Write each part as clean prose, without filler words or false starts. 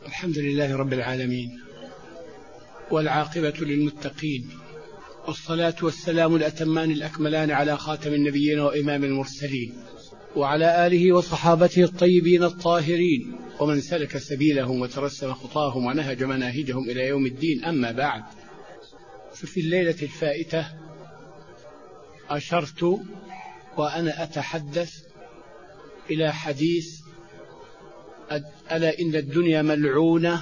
الحمد لله رب العالمين، والعاقبة للمتقين، والصلاة والسلام الأتمان الأكملان على خاتم النبيين وإمام المرسلين، وعلى آله وصحابته الطيبين الطاهرين، ومن سلك سبيلهم وترسم خطاهم ونهج مناهجهم إلى يوم الدين. أما بعد، ففي الليلة الفائتة أشرت وأنا أتحدث إلى حديث: ألا إن الدنيا ملعونة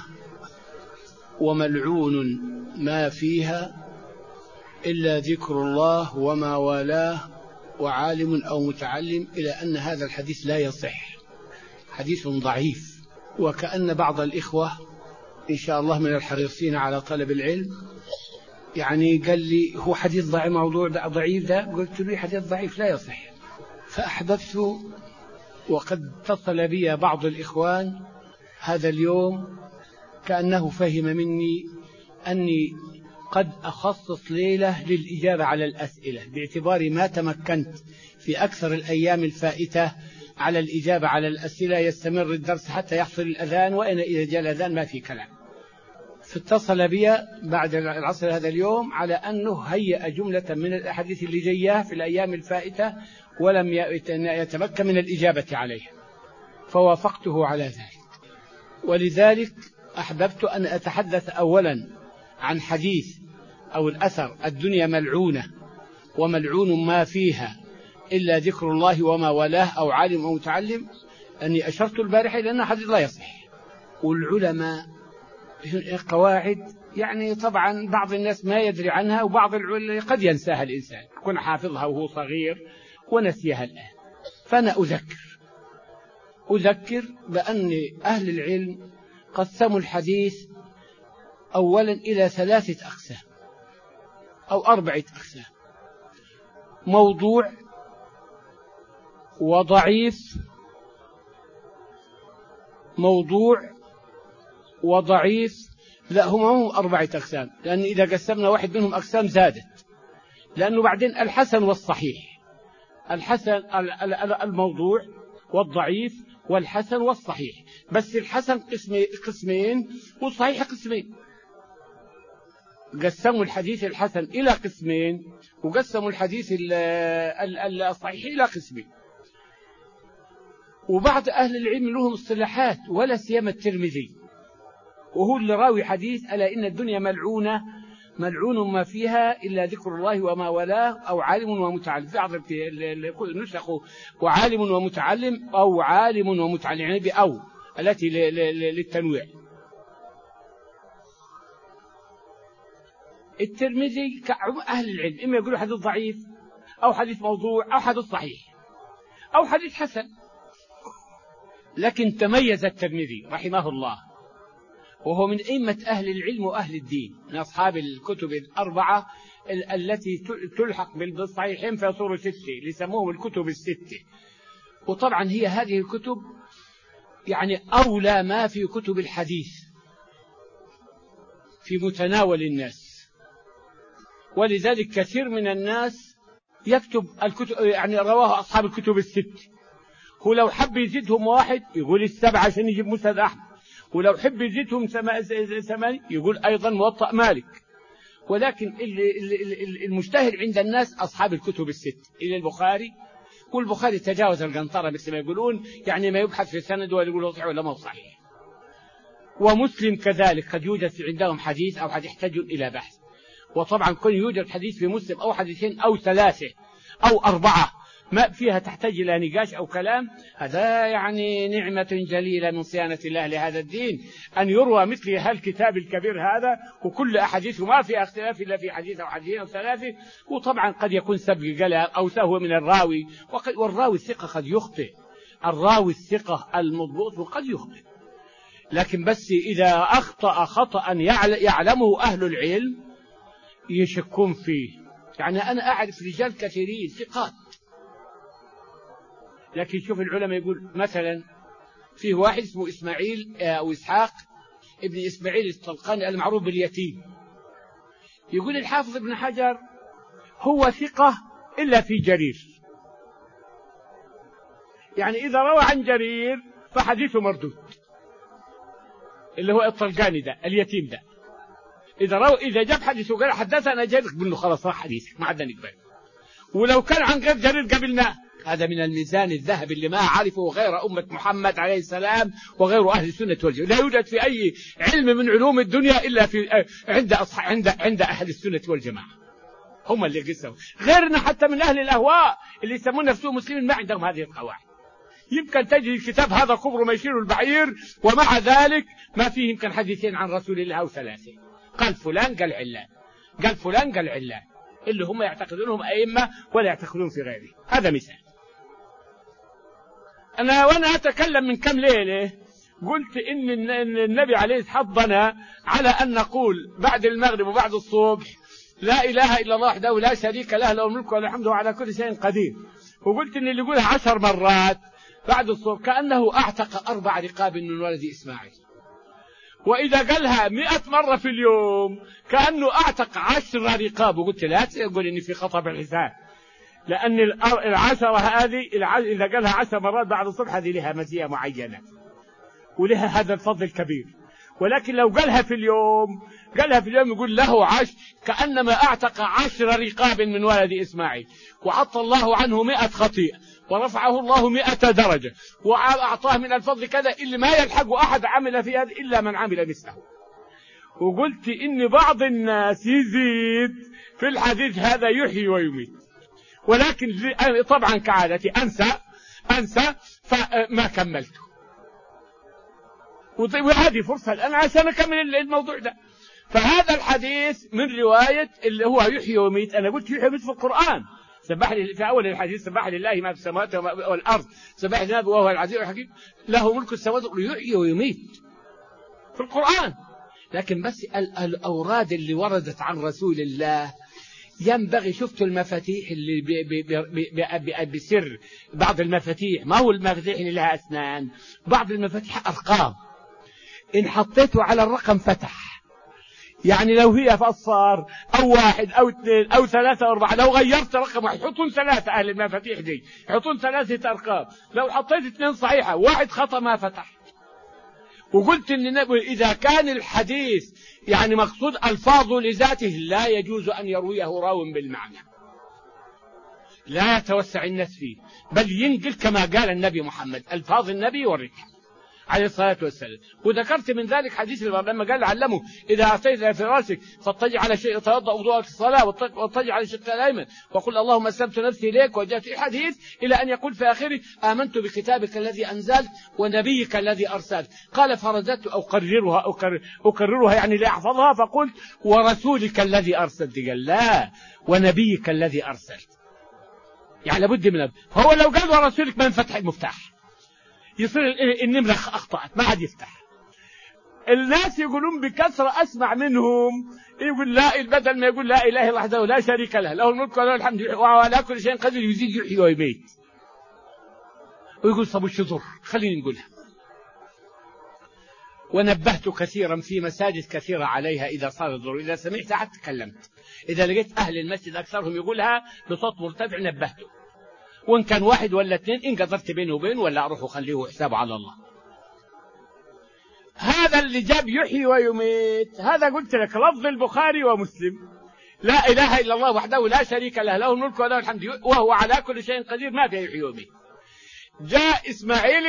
وملعون ما فيها إلا ذكر الله وما والاه وعالم أو متعلم، إلى أن هذا الحديث لا يصح، حديث ضعيف. وكأن بعض الإخوة إن شاء الله من الحريصين على طلب العلم يعني قال لي: هو حديث ضعيف، موضوع ضعيف ده؟ قلت له: حديث ضعيف لا يصح. فأحببت، وقد اتصل بي بعض الإخوان هذا اليوم كأنه فهم مني أني قد أخصص ليلة للإجابة على الأسئلة، باعتبار ما تمكنت في أكثر الأيام الفائتة على الإجابة على الأسئلة. يستمر الدرس حتى يحصل الأذان، وإن إذا جاء الأذان ما في كلام. فاتصل بي بعد العصر هذا اليوم على أنه هيأ جملة من الأحاديث اللي جاية في الأيام الفائتة ولم يتمكن من الإجابة عليها، فوافقته على ذلك. ولذلك أحببت أن أتحدث أولا عن حديث أو الأثر: الدنيا ملعونة وملعون ما فيها إلا ذكر الله وما والاه أو عالم أو متعلم. أني أشرت البارحة إلى أنه حديث لا يصح. والعلماء قواعد يعني طبعا بعض الناس ما يدري عنها، وبعض قد ينساها الإنسان، يكون حافظها وهو صغير ونسيها الآن. فأنا أذكر بأن أهل العلم قسموا الحديث أولا إلى 3 أقسام أو 4 أقسام: موضوع وضعيف، موضوع وضعيف. لا، هم 4 أقسام، لأن إذا قسمنا واحد منهم أقسام زادت، لأنه بعدين الحسن والصحيح. الحسن الموضوع والضعيف والحسن والصحيح، بس الحسن قسمين والصحيح قسمين. قسموا الحديث الحسن إلى قسمين، وقسموا الحديث الصحيح إلى قسمين. وبعض أهل العلم لهم اصطلاحات، ولا سيما الترمذي، وهو اللي راوي حديث: ألا إن الدنيا ملعونة ملعون ما فيها إلا ذكر الله وما والاه أو عالم ومتعلم. في بعض نسخه وعالم ومتعلم أو عالم ومتعلم، يعني بأو التي للتنويع. الترمذي أهل العلم إما يقولوا حديث ضعيف أو حديث موضوع أو حديث صحيح أو حديث حسن. لكن تميز الترمذي رحمه الله، وهو من أئمة أهل العلم وأهل الدين، من أصحاب الكتب ال4 التي تلحق بالصحيحين فيصوروا 6، لسموهم الكتب ال6. وطبعا هي هذه الكتب يعني أولى ما في كتب الحديث في متناول الناس، ولذلك كثير من الناس يكتب الكتب، يعني رواه أصحاب الكتب ال6. هو لو حب يزيدهم واحد يقول 7 عشان يجيب مسند أحمد، ولو حب يزيدهم 8 يقول أيضا موطأ مالك. ولكن المجتهد عند الناس أصحاب الكتب ال6 إلى البخاري، والبخاري تجاوز القنطرة مثل ما يقولون، يعني ما يبحث في السند ولا يقول صحيح ولا ما صحيح. ومسلم كذلك قد يوجد عندهم حديث أو حديث يحتاج إلى بحث. وطبعا كل يوجد حديث في مسلم أو حديثين أو 3 أو 4 ما فيها تحتاج إلى نقاش أو كلام، هذا يعني نعمة جليلة من صيانة الله لهذا الدين، أن يروى مثل هالكتاب الكبير هذا وكل أحاديثه ما في اختلاف إلا في حديث أو حديثين أو 3. وطبعا قد يكون سبق قلم أو سهو من الراوي، والراوي الثقة قد يخطئ، الراوي الثقة المضبوط قد يخطئ. لكن بس إذا أخطأ خطأ يعلمه أهل العلم يشكون فيه. يعني أنا أعرف رجال كثيرين ثقات، لكن شوف العلماء يقول مثلا فيه واحد اسمه إسماعيل أو إسحاق ابن إسماعيل الطلقاني المعروف باليتيم، يقول الحافظ ابن حجر هو ثقة إلا في جرير، يعني إذا روى عن جرير فحديثه مردود. اللي هو الطلقاني ده اليتيم ده، إذا جاب حديث وقال حدثنا جرير قبل له خلاص راح حديثك ما عندنا نقبل. ولو كان عن غير جرير قبلناه. هذا من الميزان الذهبي اللي ما عرفه غير أمة محمد عليه السلام وغير أهل السنة والجماعة. لا يوجد في أي علم من علوم الدنيا إلا في عند أهل السنة والجماعة، هم اللي قسموا. غيرنا حتى من أهل الأهواء اللي يسمون نفسهم مسلمين ما عندهم هذه القواعد. يمكن تجد الكتاب هذا كبر ما يشير البعير، ومع ذلك ما فيه يمكن حديثين عن رسول الله أو ثلاثة. قال فلان قال علان، قال فلان قال علان، اللي هم يعتقدونهم أئمة ولا يعتقدون في غيره. هذا مثال. وأنا أتكلم من كم ليلة قلت إن النبي عليه حضنا على أن نقول بعد المغرب وبعد الصبح لا إله إلا الله وحده لا شريك له، له الملك وله الحمد وعلى كل شيء قدير. وقلت إن اللي يقولها 10 مرات بعد الصبح كأنه أعتق 4 رقاب من ولد إسماعيل. وإذا قالها 100 مرة في اليوم كأنه أعتق 10 رقاب. وقلت لا تقول إني في خطأ بالحساب، لأن 10 هذه إذا قالها 10 مرات بعد الصبح هذه لها مزية معينة ولها هذا الفضل الكبير. ولكن لو قالها في اليوم يقول له كأنما أعتق 10 رقاب من ولد إسماعيل، وعطى الله عنه 100 خطيئة، ورفعه الله 100 درجة، وأعطاه من الفضل كذا اللي ما يلحق أحد عمل في هذا إلا من عمل مثله. وقلت إن بعض الناس يزيد في الحديث هذا يحيي ويميت، ولكن طبعا كعادتي أنسى فما كملته. وهذه فرصة الآن عشان أكمل الموضوع ده. فهذا الحديث من رواية اللي هو يحيي ويميت. أنا قلت يحيي ويميت في القرآن، سبح لي في أول الحديث سبح لله ما في السماوات والأرض، سبح لله وهو العزيز الحكيم، له ملك السماوات يحيي ويميت في القرآن. لكن بس الأوراد اللي وردت عن رسول الله ينبغي، شفت المفاتيح اللي بسر، بعض المفاتيح ما هو المفاتيح اللي لها أسنان، بعض المفاتيح أرقام، إن حطيته على الرقم فتح. يعني لو هي فصار أو 1 أو 2 أو 3 أو 4، لو غيرت رقم واحد يحطون 3 أهل المفاتيح دي يحطون 3 أرقام، لو حطيت 2 صحيحة 1 خطأ ما فتح. وقلت إن إذا كان الحديث يعني مقصود ألفاظه لذاته لا يجوز أن يرويه راو بالمعنى، لا يتوسع الناس فيه، بل ينقل كما قال النبي محمد ألفاظ النبي والركب عليه الصلاة والسلام. وذكرت من ذلك حديث لما قال علمه إذا أتيت في راسك فاضطجع على شيء، توضأ وضوءك الصلاة واضطجع على الشق الأيمن وقل اللهم أسلمت نفسي إليك. وجاءت الحديث إلى أن يقول في آخره آمنت بكتابك الذي أنزلت ونبيك الذي أرسلت. قال فرددت أكررها يعني لأحفظها، فقلت ورسولك الذي أرسلت، قال لا ونبيك الذي أرسلت. يعني لابد من هو لو قال ورسولك ما انفتح المفتاح، يصير النمرة أخطأت ما عاد يفتح. الناس يقولون بكثرة أسمع منهم يقول لا، بدل ما يقول لا إله إلا الله وحده لا شريك له، له الملك وله الحمد وعلى كل شيء قدير، يزيد يحيي ويميت. ويقول طب وش ضر، خليني نقولها. ونبهت كثيرا في مساجد كثيرة عليها إذا صار الضرورة، إذا سمعت أحد تكلمت، إذا لقيت أهل المسجد أكثرهم يقولها بصوت مرتفع نبهته، وإن كان 1 ولا 2 إن قدرت بينه وبين ولا أروح وخليه حسابه على الله. هذا اللي جاب يحيي ويميت، هذا قلت لك لفظ البخاري ومسلم، لا إله إلا الله وحده لا شريك له، له الملك وله الحمد وهو على كل شيء قدير، ما في يحيي ويميت. جاء إسماعيل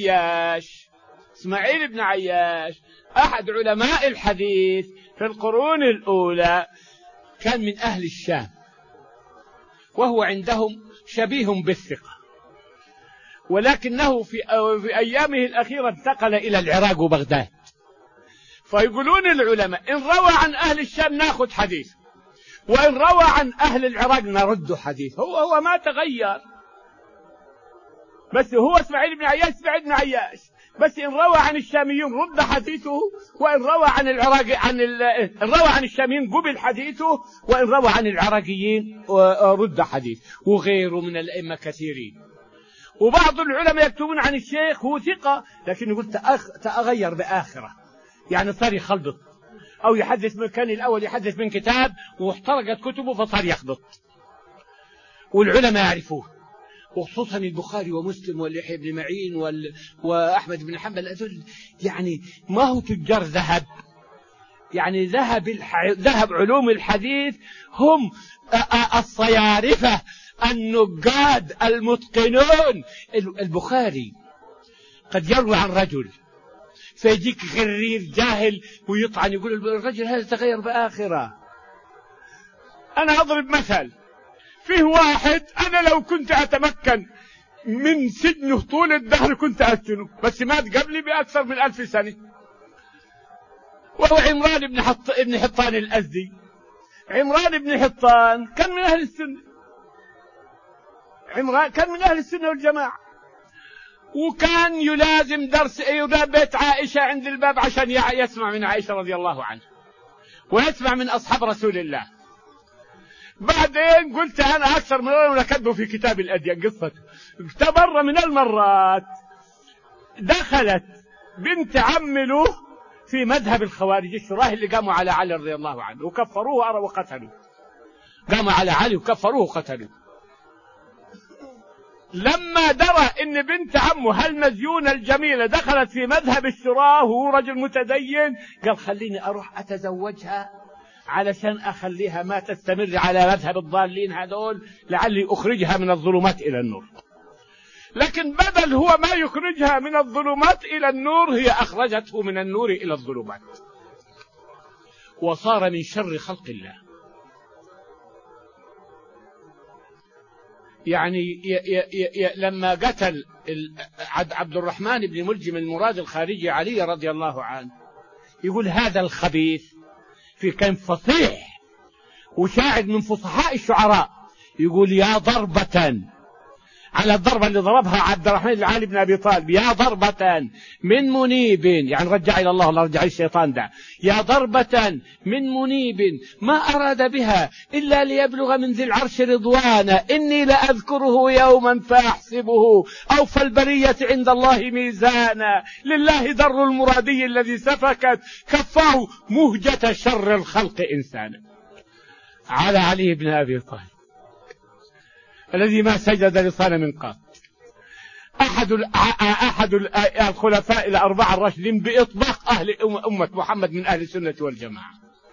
بن عياش أحد علماء الحديث في القرون الأولى، كان من أهل الشام، وهو عندهم شبيه بالثقة، ولكنه في أيامه الأخيرة انتقل إلى العراق وبغداد. فيقولون العلماء إن روى عن أهل الشام ناخذ حديث، وإن روى عن أهل العراق نرد حديث. هو ما تغير، بس هو إسماعيل بن عياش بس إن روى عن الشاميين رد حديثه، وإن روى عن العراق إن روى عن الشاميين قبل حديثه، وإن روى عن العراقيين رد حديث. وغيره من الأئمة كثيرين. وبعض العلماء يكتبون عن الشيخ هو ثقة، لكن يقول تأغير بآخرة، يعني صار يخلط، أو يحدث من كان الأول يحدث من كتاب واحترقت كتبه فصار يخلط، والعلماء يعرفوه. وخصوصا البخاري ومسلم واليحيى بن معين وأحمد بن حنبل، أدل يعني ما هو تجار ذهب، يعني ذهب علوم الحديث هم الصيارفة النقاد المتقنون. البخاري قد يروي عن رجل فيجيك غرير جاهل ويطعن يقول الرجل هذا تغير بآخرة. أنا أضرب مثل، فيه واحد أنا لو كنت أتمكن من سجنه طول الدهر كنت أسجنه، بس مات قبلي بأكثر من 1000 سنة، وهو عمران بن حطان الأزدي. عمران بن حطان كان من أهل السنة، عمران كان من أهل السنة والجماعة، وكان يلازم درس بيت عائشة عند الباب عشان يسمع من عائشة رضي الله عنها ويسمع من أصحاب رسول الله. بعدين قلت أنا أكثر من مرة كتبه في كتاب الأديان قصته. مرة من المرات دخلت بنت عم له في مذهب الخوارج الشراه اللي قاموا على علي رضي الله عنه وكفروه وقتلوه، قاموا على علي وكفروه وقتلوه. لما درى ان بنت عمه هالمزيونة الجميلة دخلت في مذهب الشراه وهو رجل متدين، قال خليني اروح اتزوجها علشان اخليها ما تستمر على مذهب الضالين هذول، لعلي اخرجها من الظلمات الى النور. لكن بدل هو ما يخرجها من الظلمات الى النور، هي اخرجته من النور الى الظلمات، وصار من شر خلق الله. يعني لما قتل عبد الرحمن بن ملجم المراد الخارجي علي رضي الله عنه، يقول هذا الخبيث في كان فصيح وشاعر من فصحاء الشعراء، يقول يا ضربة على الضربة اللي ضربها عبد الرحمن بن علي بن أبي طالب، يا ضربة من منيب، يعني رجع إلى الله، لا رجع الشيطان ده، يا ضربة من منيب ما أراد بها إلا ليبلغ من ذي العرش رضوانا، إني لأذكره يوما فأحسبه أوفى البرية عند الله ميزانا، لله در المرادي الذي سفكت كفاه مهجة شر الخلق إنسانا. على علي بن أبي طالب الذي ما سجد لصنم قط، أحد الخلفاء الأربعة الراشدين بإطلاق أهل أمة محمد من أهل السنة والجماعة،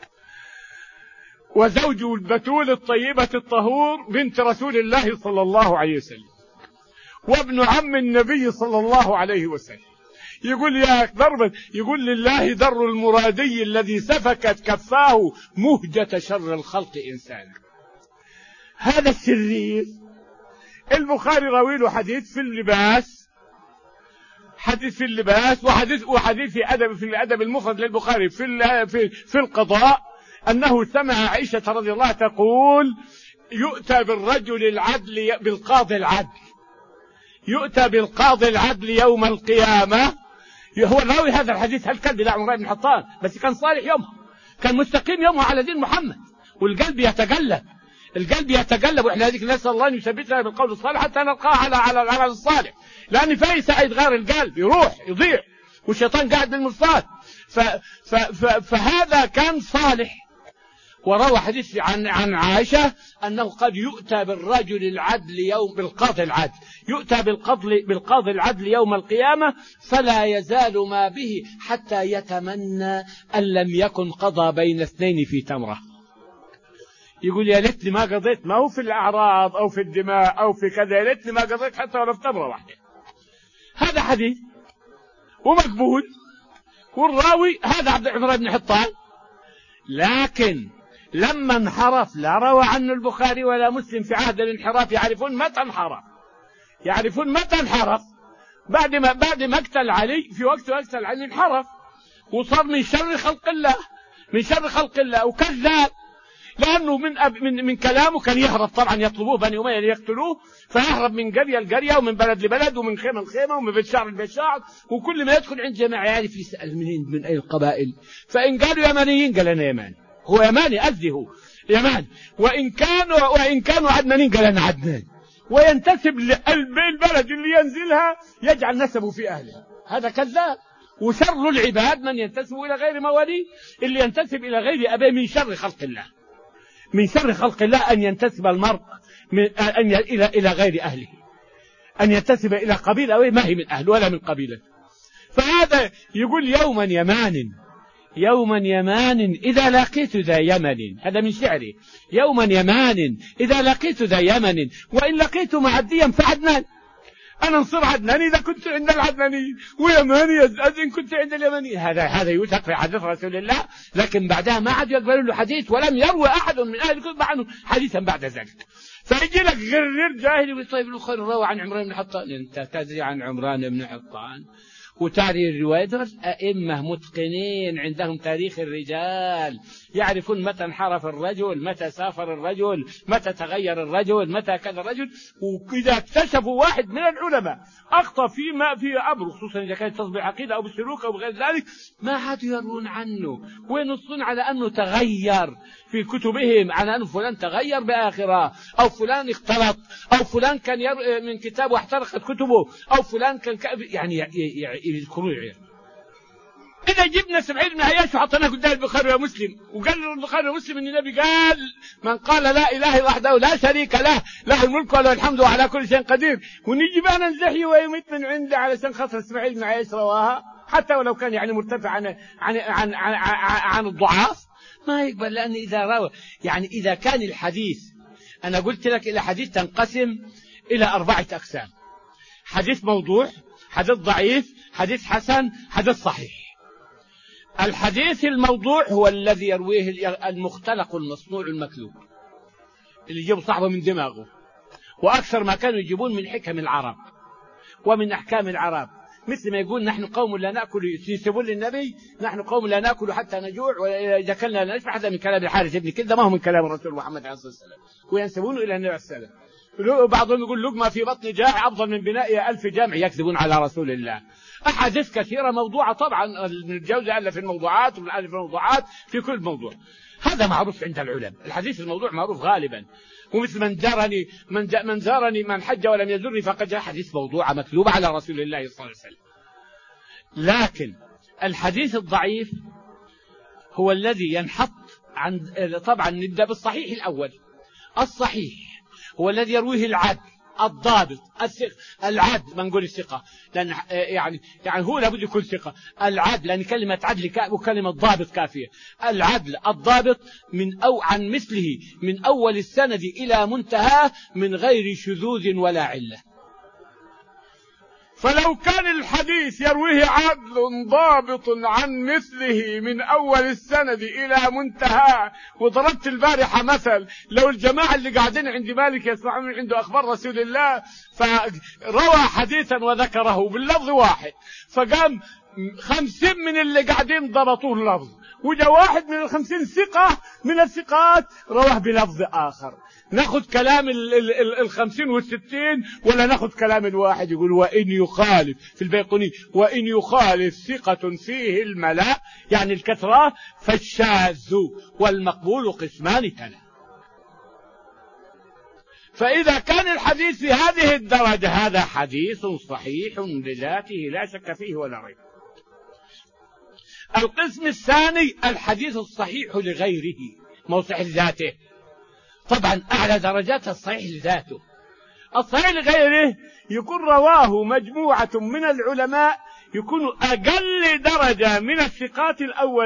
وزوجه البتول الطيبة الطهور بنت رسول الله صلى الله عليه وسلم، وابن عم النبي صلى الله عليه وسلم. يقول يا ضربة، يقول لله در المرادي الذي سفكت كفاه مهجة شر الخلق إنسانا. هذا الشرير البخاري راوي له حديث في اللباس، حديث في اللباس، وحديث في الأدب المفرد للبخاري في القضاء، أنه سمع عائشة رضي الله تقول يؤتى بالرجل العدل بالقاضي العدل، يؤتى بالقاضي العدل يوم القيامة. هو الراوي هذا الحديث هالكلب لا عمران بن حطان، بس كان صالح يومها، كان مستقيم يومها على دين محمد، والقلب يتقلب، القلب يتقلب، واحنا هذيك نسأل الله ان يثبتنا بالقول الصالح حتى نلقاه على العمل الصالح، لان في ساعة يتغير القلب يروح يضيع والشيطان قاعد بالمرصاد. فهذا كان صالح. وروى حديث عن عائشة أنه قد يؤتى بالرجل العدل يوم بالقاضي العدل، يؤتى بالقاضي العدل يوم القيامة فلا يزال ما به حتى يتمنى أن لم يكن قضى بين اثنين في تمرة. يقول يا ليتني ما قضيت، ما هو في الأعراض أو في الدماء أو في كذا، يا ليتني ما قضيت حتى ولو في تمرة واحدة. هذا حديث ومقبول، والراوي هذا عبد الرحمن بن حطان. لكن لما انحرف لا روى عنه البخاري ولا مسلم في عهد الانحراف، يعرفون متى انحرف، يعرفون متى انحرف. بعد ما اقتل علي، في وقته اقتل علي انحرف وصار من شر خلق الله، من شر خلق الله، وكذاب، لأنه من كلامه كان يهرب. طبعا يطلبوه بني أمية ليقتلوه، فيهرب من قرية لقرية ومن بلد لبلد ومن خيمة لخيمة ومن بيت شعر لبيت شعر، وكل ما يدخل عند جماعة يعرف يسأل منين، من أي القبائل، فإن قالوا يمانيين قال أنا يماني، هو يماني قصدي هو يماني، وإن كانوا عدنانيين قال أنا عدناني، وينتسب للبلد اللي ينزلها يجعل نسبه في أهله. هذا كذاب. وشر العباد من ينتسب إلى غير مواليه، اللي ينتسب إلى غير أبيه من شر خلق الله، من شر خلق الله أن ينتسب المرء إلى غير أهله. أن ينتسب إلى قبيلة ما هي من أهل ولا من قبيلة. فهذا يقول يوما يمان إذا لقيت ذا يمن، هذا من شعري، يوما يمان إذا لقيت ذا يمن وإن لقيت معديا فعدنان، أنا انصر عدنان إذا كنت عند العدناني ويماني إن كنت عند اليماني. هذا يوثق في حديث رسول الله، لكن بعدها ما عاد يقبل له حديث، ولم يروى أحد من أهل الكتب عنه حديثا بعد ذلك. فيجي لك غير جاهل يقول طيب البخاري روى عن عمران بن حطان، أنت تدري عن عمران بن حطان وتاريخ الرواية؟ أئمة متقنين عندهم تاريخ الرجال، يعرفون متى انحرف الرجل، متى سافر الرجل، متى تغير الرجل، متى كان الرجل. وإذا اكتشفوا واحد من العلماء أخطأ فيما في أمر، خصوصا إذا كانت تصبح عقيدة أو بالسلوك أو بغير ذلك، ما عادوا يرون عنه وينصون على أنه تغير في كتبهم، على أن فلان تغير بآخرة، أو فلان اختلط، أو فلان كان من كتاب واحترقت كتبه، أو فلان كان يعني يذكروا يعني. إذا جبنا 70 بن عياش وحطيناه قدام البخاري ومسلم وقال البخاري ومسلم أن النبي قال من قال لا إله إلا وحده لا شريك له، له الملك وله الحمد وعلى كل شيء قدير، ونجي بقى ننزحي ويميت من عنده علشان خاطر 70 بن عياش رواها، حتى ولو كان يعني مرتفع عن الضعاف، ما يقبل. لأن إذا روى يعني إذا كان الحديث، أنا قلت لك إلى حديث تنقسم إلى 4 أقسام: حديث موضوع، حديث ضعيف، حديث حسن، حديث صحيح. الحديث الموضوع هو الذي يرويه المختلق المصنوع المكذوب، اللي يجيب صاحبه من دماغه، وأكثر ما كانوا يجيبون من حكم العرب ومن أحكام العرب، مثل ما يقول نحن قوم لا نأكل، ينسبون للنبي نحن قوم لا نأكل حتى نجوع وإذا كلنا لا نشبع، هذا من كلام الحارث بن كلدة، ما هو من كلام الرسول محمد عليه الصلاة والسلام، وينسبونه إلى النبي عليه الصلاة والسلام. بعضهم يقول لقمة في بطن جائع أفضل من بناء 1000 جامع، يكذبون على رسول الله. أحاديث كثيرة موضوعة، طبعا الجوزي ألف الموضوعات ومن ألف الموضوعات في كل موضوع، هذا معروف عند العلماء. الحديث الموضوع معروف غالبا، ومثل من زارني من حج ولم يزرني فقد جاء، حديث موضوع مكذوب على رسول الله صلى الله عليه وسلم. لكن الحديث الضعيف هو الذي ينحط طبعا نبدأ بالصحيح الأول. الصحيح هو الذي يرويه العدل الضابط العدل، ما نقول الثقة لأن يعني هو لابد يكون ثقة، العدل لأن كلمة عدل وكلمة ضابط كافية. العدل الضابط عن مثله من أول السند إلى منتهى من غير شذوذ ولا علة. فلو كان الحديث يرويه عدل ضابط عن مثله من أول السند إلى منتهى، وضربت البارحة مثل لو الجماعة اللي قاعدين عند مالك يسمعون عنده أخبار رسول الله، فروى حديثا وذكره باللفظ واحد، فقام 50 من اللي قاعدين ضبطوه اللفظ، وجاء واحد من 50 ثقة من الثقات رواه بلفظ آخر، ناخذ كلام 50 والستين ولا ناخذ كلام الواحد؟ يقول وإن يخالف في البيقوني وإن يخالف ثقة فيه الملا، يعني الكثرة، فالشاذ والمقبول قسمان تلا. فإذا كان الحديث في هذه الدرجة هذا حديث صحيح لذاته لا شك فيه ولا ريب. القسم الثاني الحديث الصحيح لغيره، ما هو صحيح لذاته، طبعا أعلى درجات الصحيح لذاته. الصحيح لغيره يكون رواه مجموعة من العلماء، يكون أقل درجة من الثقات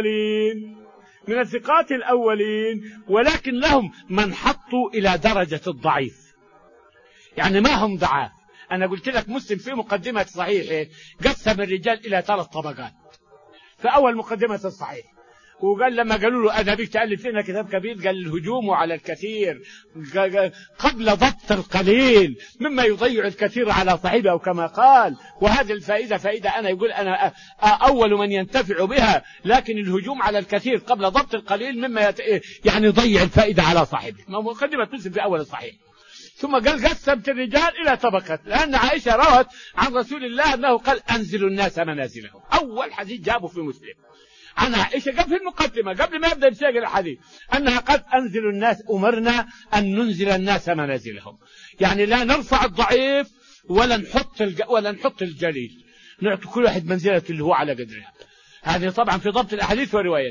الأولين، ولكن لهم من حطوا إلى درجة الضعيف، يعني ما هم ضعاف. أنا قلت لك مسلم في مقدمة صحيحه قسم الرجال إلى 3 طبقات في أول مقدمة الصحيح، وقال لما قالوا له أنا بيك تألف لنا كتاب كبير، قال الهجوم على الكثير قبل ضبط القليل مما يضيع الكثير على صاحبه، أو كما قال. وهذه الفائدة أنا يقول أنا أول من ينتفع بها، لكن الهجوم على الكثير قبل ضبط القليل مما يعني يضيع الفائدة على صاحبه. مقدمة مسلم في أول الصحيح. ثم قال قسمت الرجال إلى طبقات، لأن عائشة روت عن رسول الله أنه قال أنزلوا الناس منازلهم، أول حديث جابه في مسلم عن عائشة قبل في المقدمة قبل ما يبدأ يساق الحديث، أنها قد أنزلوا الناس، أمرنا أن ننزل الناس منازلهم، يعني لا نرفع الضعيف ولا نحط الجليل، نعطي كل واحد منزلة اللي هو على قدرها. هذه طبعا في ضبط الأحاديث وروايات.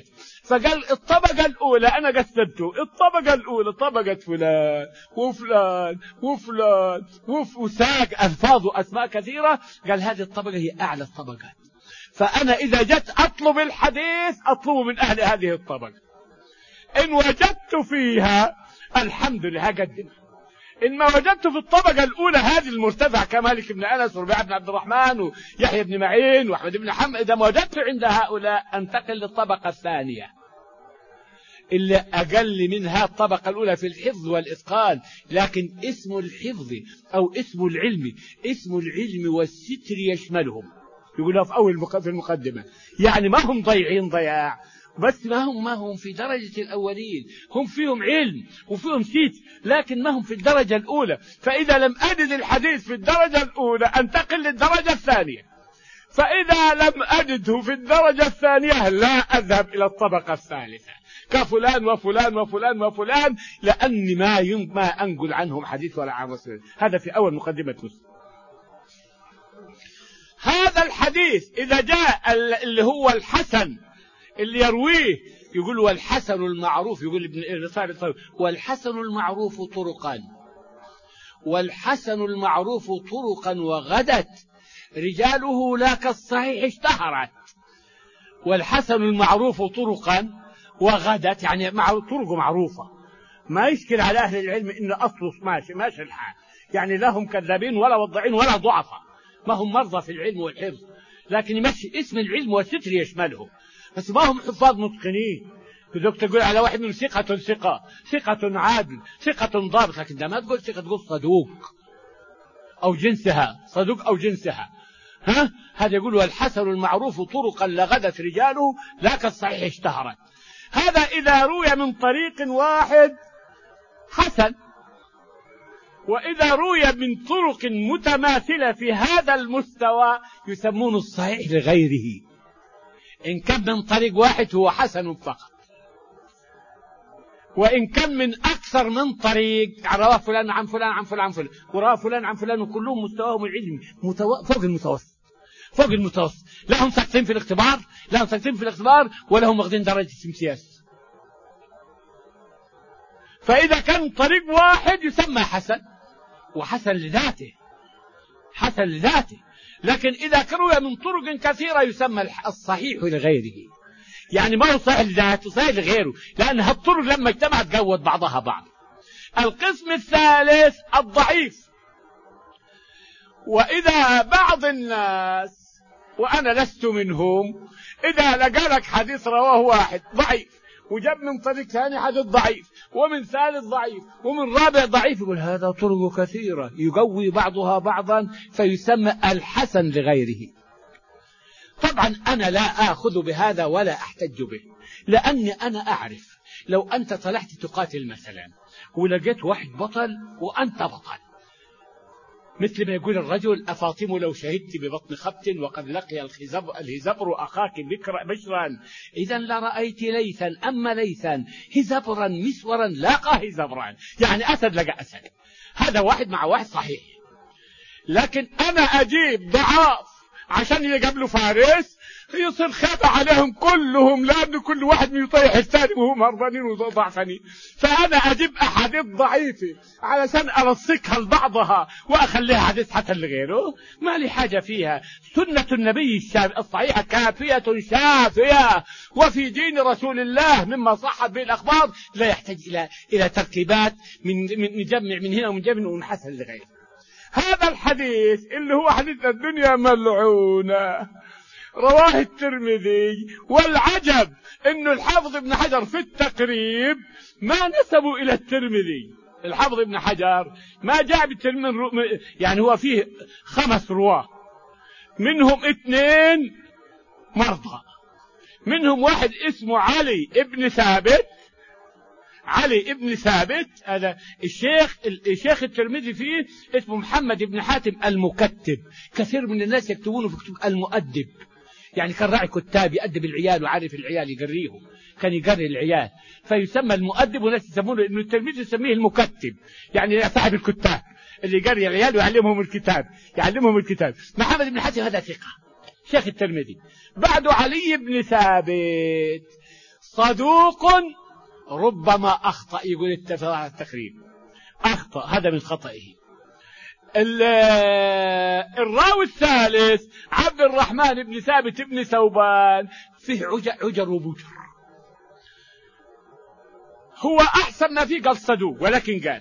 فقال الطبقة الأولى أنا قسمته، الطبقة الأولى طبقة فلان وفلان وفلان وساق ألفاظ أسماء كثيرة، قال هذه الطبقة هي أعلى الطبقات، فأنا إذا جت أطلب الحديث أطلبه من أهل هذه الطبقة، إن وجدت فيها الحمد لله قدمه، إن ما وجدت في الطبقة الأولى هذه المرتفع كمالك بن أنس وربيعة بن عبد الرحمن ويحيى بن معين وأحمد بن حنبل، إذا ما وجدت عند هؤلاء أنتقل للطبقة الثانية اللي أقل منها الطبقة الأولى في الحفظ والإتقان، لكن اسم الحفظ أو اسم العلم، اسم العلم والستر يشملهم، يقولها في أول في المقدمة، يعني ما هم ضيعين ضياع، بس ما هم في درجة الأولين، هم فيهم علم وفيهم ستر، لكن ما هم في الدرجة الأولى، فإذا لم أجد الحديث في الدرجة الأولى أنتقل للدرجة الثانية، فإذا لم أجده في الدرجة الثانية لا أذهب إلى الطبقة الثالثة كفلان وفلان وفلان وفلان، لأني ما أنقل عنهم حديث ولا عن رسول. هذا في أول مقدمة مسلم. هذا الحديث إذا جاء اللي هو الحسن اللي يرويه يقول والحسن المعروف، يقول ابن رسالة والحسن المعروف طرقا، والحسن المعروف طرقا وغدت رجاله لا كالصحيح اشتهرت. والحسن المعروف طرقا وغدت يعني طرقه معروفة، ما يشكل على أهل العلم إن أصله ماشي الحال، يعني لا هم كذابين ولا وضعين ولا ضعفاء، ما هم مرضى في العلم والحفظ، لكن يمشي اسم العلم والستر يشملهم، بس ما هم حفاظ متقنين. بدك تقول على واحد من ثقة عادل ثقة ضابط، لكن ده ما تقول ثقة، تقول صدوق أو جنسها، صدوق أو جنسها. هذا يقول والحسن المعروف طرقا لغدت رجاله لا كالصحيح اشتهرت. هذا إذا روي من طريق واحد حسن، وإذا روي من طرق متماثلة في هذا المستوى يسمون الصحيح لغيره. إن كان من طريق واحد هو حسن فقط، وإن كان من أكثر من طريق رواه فلان عن فلان عن فلان عن فلان ورواه فلان عن فلان، وكلهم مستواهم العلمي فوق المتوسط، لا هم ساقطين في الاختبار ولا هم واخدين درجة امتياز. فإذا كان طريق واحد يسمى حسن، وحسن لذاته، لكن إذا كروي من طرق كثيرة يسمى الصحيح لغيره، يعني ما هو صحيح لذاته، صحيح لغيره، لأن هالطرق لما اجتمعت قوت بعضها بعض. القسم الثالث الضعيف، وإذا بعض الناس وأنا لست منهم إذا لقى لك حديث رواه واحد ضعيف وجاب من طريق ثاني حديث ضعيف ومن ثالث ضعيف ومن رابع ضعيف، يقول هذا طرق كثيرة يقوي بعضها بعضا فيسمى الحسن لغيره. طبعا أنا لا آخذ بهذا ولا أحتج به، لأني أنا أعرف لو أنت طلعت تقاتل مثلا ولقيت واحد بطل وأنت بطل، مثل ما يقول الرجل أفاطم لو شهدت ببطن خبت وقد لقي الهزبر أخاك بشرا إذا لرأيت ليثا، أما ليثا هزبرا مسورا لاقى هزبرا، يعني أسد لقى أسد. هذا واحد مع واحد صحيح، لكن أنا أجيب ضعاف عشان يقابلوا فارس يصير خدع عليهم كلهم، لأن كل واحد يطيح الثاني وهم هربانين وضعفانين، فأنا أجيب أحاديث ضعيفة علشان ألصقها لبعضها وأخليها حديث حسن لغيره، ما لي حاجة فيها. سنة النبي الصحيحة كافية شافية، وفي دين رسول الله مما صحت به الأخبار لا يحتاج إلى تركيبات من نجمع من هنا ومن جمع ومن حسن لغيره. هذا الحديث اللي هو حديث الدنيا ملعونة رواه الترمذي، والعجب انه الحافظ ابن حجر في التقريب ما نسبوا الى الترمذي. الحافظ ابن حجر ما جاء بالترمذي، يعني هو فيه 5 رواه، منهم 2 مرضى، منهم واحد اسمه علي ابن ثابت، هذا الشيخ الترمذي فيه اسمه محمد بن حاتم المكتب، كثير من الناس يكتبونه في كتب المؤدب، يعني كان راعي كتاب يأدب العيال وعارف العيال يقريهم، كان يقري العيال فيسمى المؤدب، وناس يسمونه انه الترمذي يسميه المكتب، يعني صاحب الكتاب اللي يقري العيال ويعلمهم الكتاب. محمد بن حاتم هذا ثقة شيخ الترمذي. بعده علي بن ثابت صدوق ربما أخطأ، يقول التقريب أخطأ، هذا من خطئه. الراوي الثالث عبد الرحمن بن ثابت بن ثوبان فيه عجر وبجر، هو أحسن ما فيه قال صدوق، ولكن قال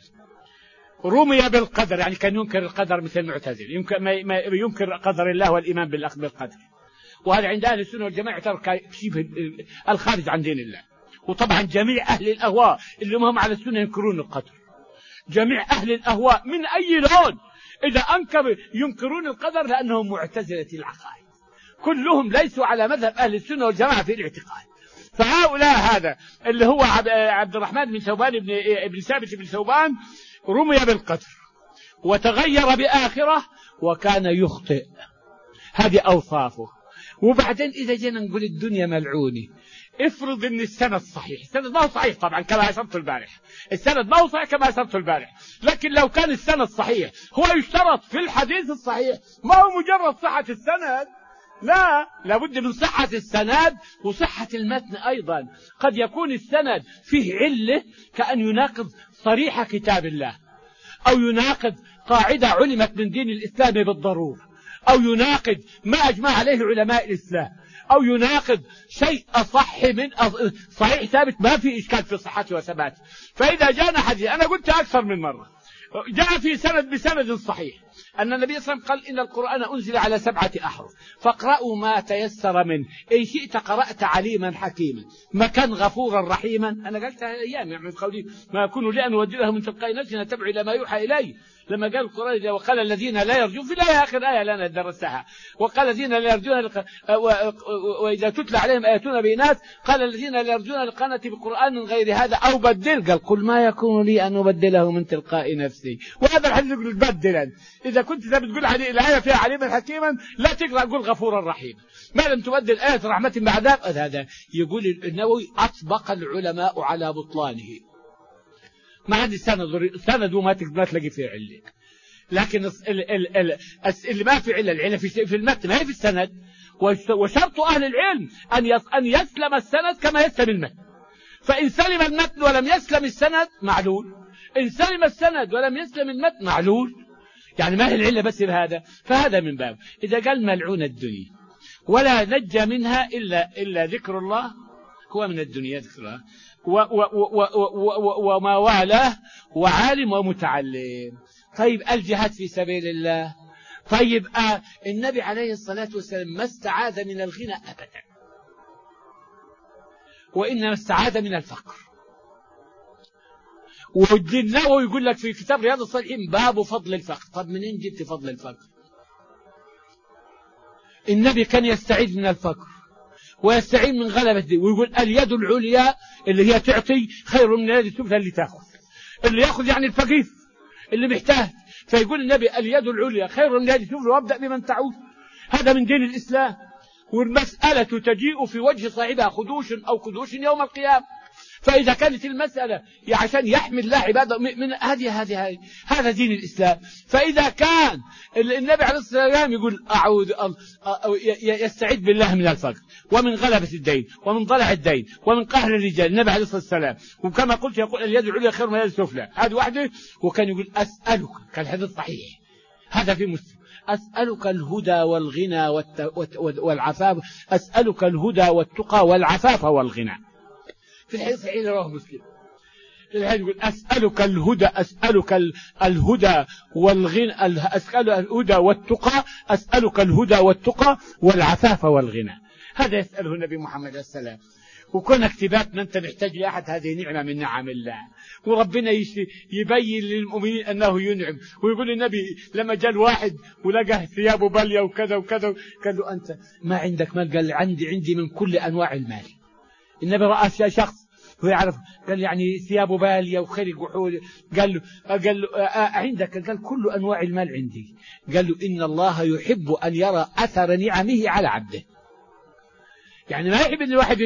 رمي بالقدر، يعني كان ينكر القدر مثل المعتزلة، ينكر قدر الله والإيمان بالقدر، وهذا عند أهل السنة والجماعة يعتبر شبه الخارج عن دين الله. وطبعا جميع أهل الأهواء اللي هم على السنة ينكرون القدر، جميع أهل الأهواء من أي لون إذا ينكرون القدر لأنهم معتزلة العقائد، كلهم ليسوا على مذهب أهل السنة والجماعة في الاعتقاد. فهؤلاء هذا اللي هو عبد الرحمن بن ثوبان ابن ثابت بن ثوبان رمي بالقدر وتغير بآخرة وكان يخطئ، هذه أوصافه. وبعدين إذا جينا نقول الدنيا ملعونة، افرض ان السند صحيح، السند ما هو صحيح طبعا كما أشرت البارح، السند ما هو صحيح كما أشرت البارح، لكن لو كان السند صحيح، هو يشترط في الحديث الصحيح ما هو مجرد صحة السند، لا، لابد من صحة السند وصحة المتن أيضا. قد يكون السند فيه علة كأن يناقض صريح كتاب الله، أو يناقض قاعدة علمت من دين الإسلام بالضرورة، أو يناقض ما أجمع عليه علماء الإسلام، أو يناقض شيء أصح من صحيح ثابت ما في إشكال في صحته وثباته. فإذا جاءنا حديث، أنا قلت أكثر من مرة، جاء في سند بسند صحيح أن النبي صلى الله عليه وسلم قال إن القرآن أنزل على 7 أحرف فاقرأوا ما تيسر منه، إن شئت قرأت عليما حكيما ما كان غفورا رحيما. أنا قلتها أيام يعني قولي ما يكون لي أن أودله من تلقاء نفسي نتبع إلى ما يوحى إلي. لما قال القرآن وقال الذين لا يرجون في الآية آخر آية لنا درستها، وقال الذين لا يرجون وإذا تتلى عليهم آياتنا بينات قال الذين لا يرجون لقاء بقرآن غير هذا أو بدل، قال قل ما يكون لي أن أبدله من تلقاء نفسي. وهذا الحديث يقول بدلا، إذا كنت بتقول الآية فيها عليما حكيما لا تقرأ قل غفورا رحيما، ما لم تبدل آية رحمة بعذاب. هذا يقول النووي أطبق العلماء على بطلانه، ما عندي سند وما تلاقي فيه علة، لكن اللي ما في علة، العلة في المتن ما هي في السند. وشرط أهل العلم أن يسلم السند كما يسلم المتن، فإن سلم المتن ولم يسلم السند معلول، إن سلم السند ولم يسلم المتن معلول، يعني ما هي العلة بس بهذا. فهذا من باب إذا قال ملعون الدنيا ولا نجى منها إلا ذكر الله، هو من الدنيا ذكر الله وما والاه وعالم ومتعلم. طيب الجهاد في سبيل الله، طيب النبي عليه الصلاة والسلام ما استعاذ من الغنى أبدا، وإنما استعاذ من الفقر. والنووي يقول لك في كتاب رياض الصالحين باب فضل الفقر. طب منين جبت فضل الفقر؟ النبي كان يستعيذ من الفقر ويستعين من غلبة الدين، ويقول اليد العليا اللي هي تعطي خير من اليد السفلى اللي تأخذ، اللي يأخذ يعني الفقير اللي محتاج. فيقول النبي اليد العليا خير من اليد السفلى وابدأ بمن تعود. هذا من دين الإسلام، والمسألة تجيء في وجه صاحبها خدوش أو خدوش يوم القيامة. فإذا كانت المسألة عشان يحمل الله عباده من هذا دين الإسلام. فإذا كان النبي عليه الصلاة والسلام يقول يستعيذ بالله من الفقر ومن غلبة الدين ومن ضلع الدين ومن قهر الرجال، النبي عليه الصلاة والسلام. وكما قلت يقول اليد العليا خير من اليد السفلى، هذه واحدة. وكان يقول أسألك، كالحديث صحيح هذا في مسلم، أسألك الهدى والغنى والعفاف، أسألك الهدى والتقى والعفاف والغنى. في الحديث الصحيح رواه مسلم، في الحديث يقول أسألك الهدى، أسألك الهدى والغنى، أسألك الهدى والتقى، أسألك الهدى والتقى والعفاف والغنى. هذا يسأله النبي محمد عليه السلام. وكون اكتبات ما أنت محتاج لأحد، هذه نعمة من نعم الله. وربنا يبين للمؤمنين أنه ينعم. ويقول النبي لما جاء الواحد ولقى ثيابه بالية وكذا وكذا، قال له أنت ما عندك مال؟ قال عندي من كل أنواع المال. النبي رأى شخص هو يعرف، قال يعني ثيابه بالية وخرق وحول، قال له عندك؟ قال كل أنواع المال عندي. قال له إن الله يحب أن يرى أثر نعمه على عبده. يعني ما يحب ان الواحد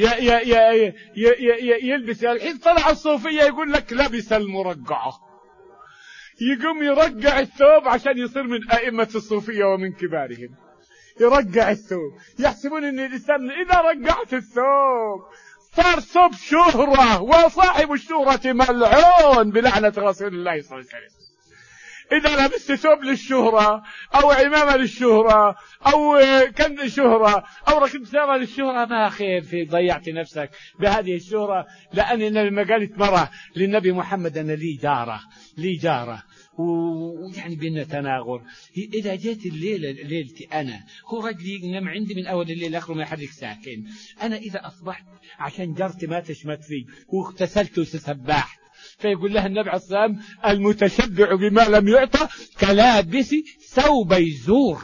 يلبس. الحين طلع الصوفية يقول لك لبس المرقعة، يقوم يرجع الثوب عشان يصير من أئمة الصوفية ومن كبارهم، يرجع الثوب. يحسبون ان الإنسان إذا رجعت الثوب صار سب شهرة، وصاحب الشهرة ملعون بلعنة رسول الله صلى الله عليه وسلم. إذا لبست ثوب للشهرة أو عمامة للشهرة أو كنز شهرة أو ركبت سيارة للشهرة، ما خير في ضيعت نفسك بهذه الشهرة. لأن النبي ما قالت مرة للنبي محمد أنا لي جارة ويعني بيننا تناغر. إذا جيت الليلة ليلتي أنا، هو رجل ينام عندي من أول الليل آخره ما يحرك ساكن. أنا إذا أصبحت عشان جارتي ما تشمت فيه واغتسلت وتسبحت، فيقول لها النبي عليه الصلاة والسلام المتشبع بما لم يعطى كلابس ثوبي زور.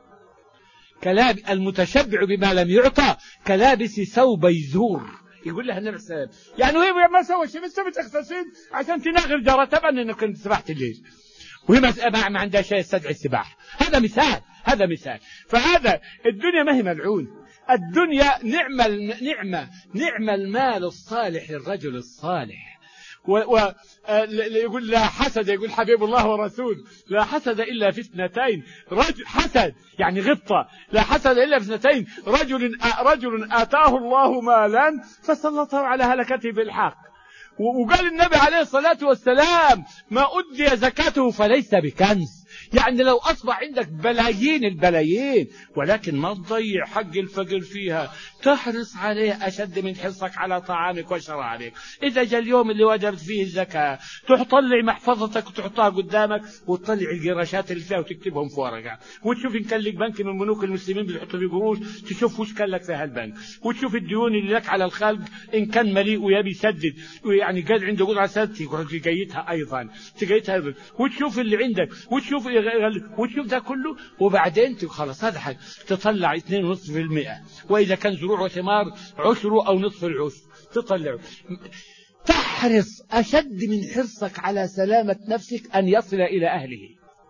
المتشبع بما لم يعطى كلابس ثوبي زور، يقول لها النبي عليه الصلاة والسلام. يعني وهي ما سوى شيء، بس بتغتسل عشان تناغر جارتها بأن انك كنت سبحت الليل، وهي ما عندها شيء يستدعي السباحة. هذا مثال. فهذا الدنيا ما هي ملعون. الدنيا نعم المال الصالح للرجل الصالح. يقول لا حسد، يقول حبيب الله ورسول لا حسد إلا في اثنتين. حسد يعني غبطة. لا حسد إلا في اثنتين، رجل آتاه الله مالا فسلطه على هلكته بالحق. وقال النبي عليه الصلاة والسلام ما أدي زكاته فليس بكنز. يعني لو أصبح عندك بلايين البلايين ولكن ما تضيع حق الفقر فيها، تحرص عليه أشد من حرصك على طعامك وشرابك. إذا جاء اليوم اللي وجبت فيه الزكاة، تطلع محفظتك وتحطها قدامك وتطلع القراشات اللي فيها وتكتبهم في ورقة، وتشوف إن كان لك بنك من بنوك المسلمين بيحطوا فيه قروش، تشوف وش كان لك في هالبنك، وتشوف الديون اللي لك على الخلق إن كان مليء ويبي يسدد، يعني قال عنده قدرة سدد تقيتها أيضا، وتشوف اللي عندك وتشوف ده كله. وبعدين خلاص هذا حاجة تطلع 2.5%، وإذا كان زروع وثمار عشر أو نصف العشر تطلع. تحرص أشد من حرصك على سلامة نفسك أن يصل إلى أهله.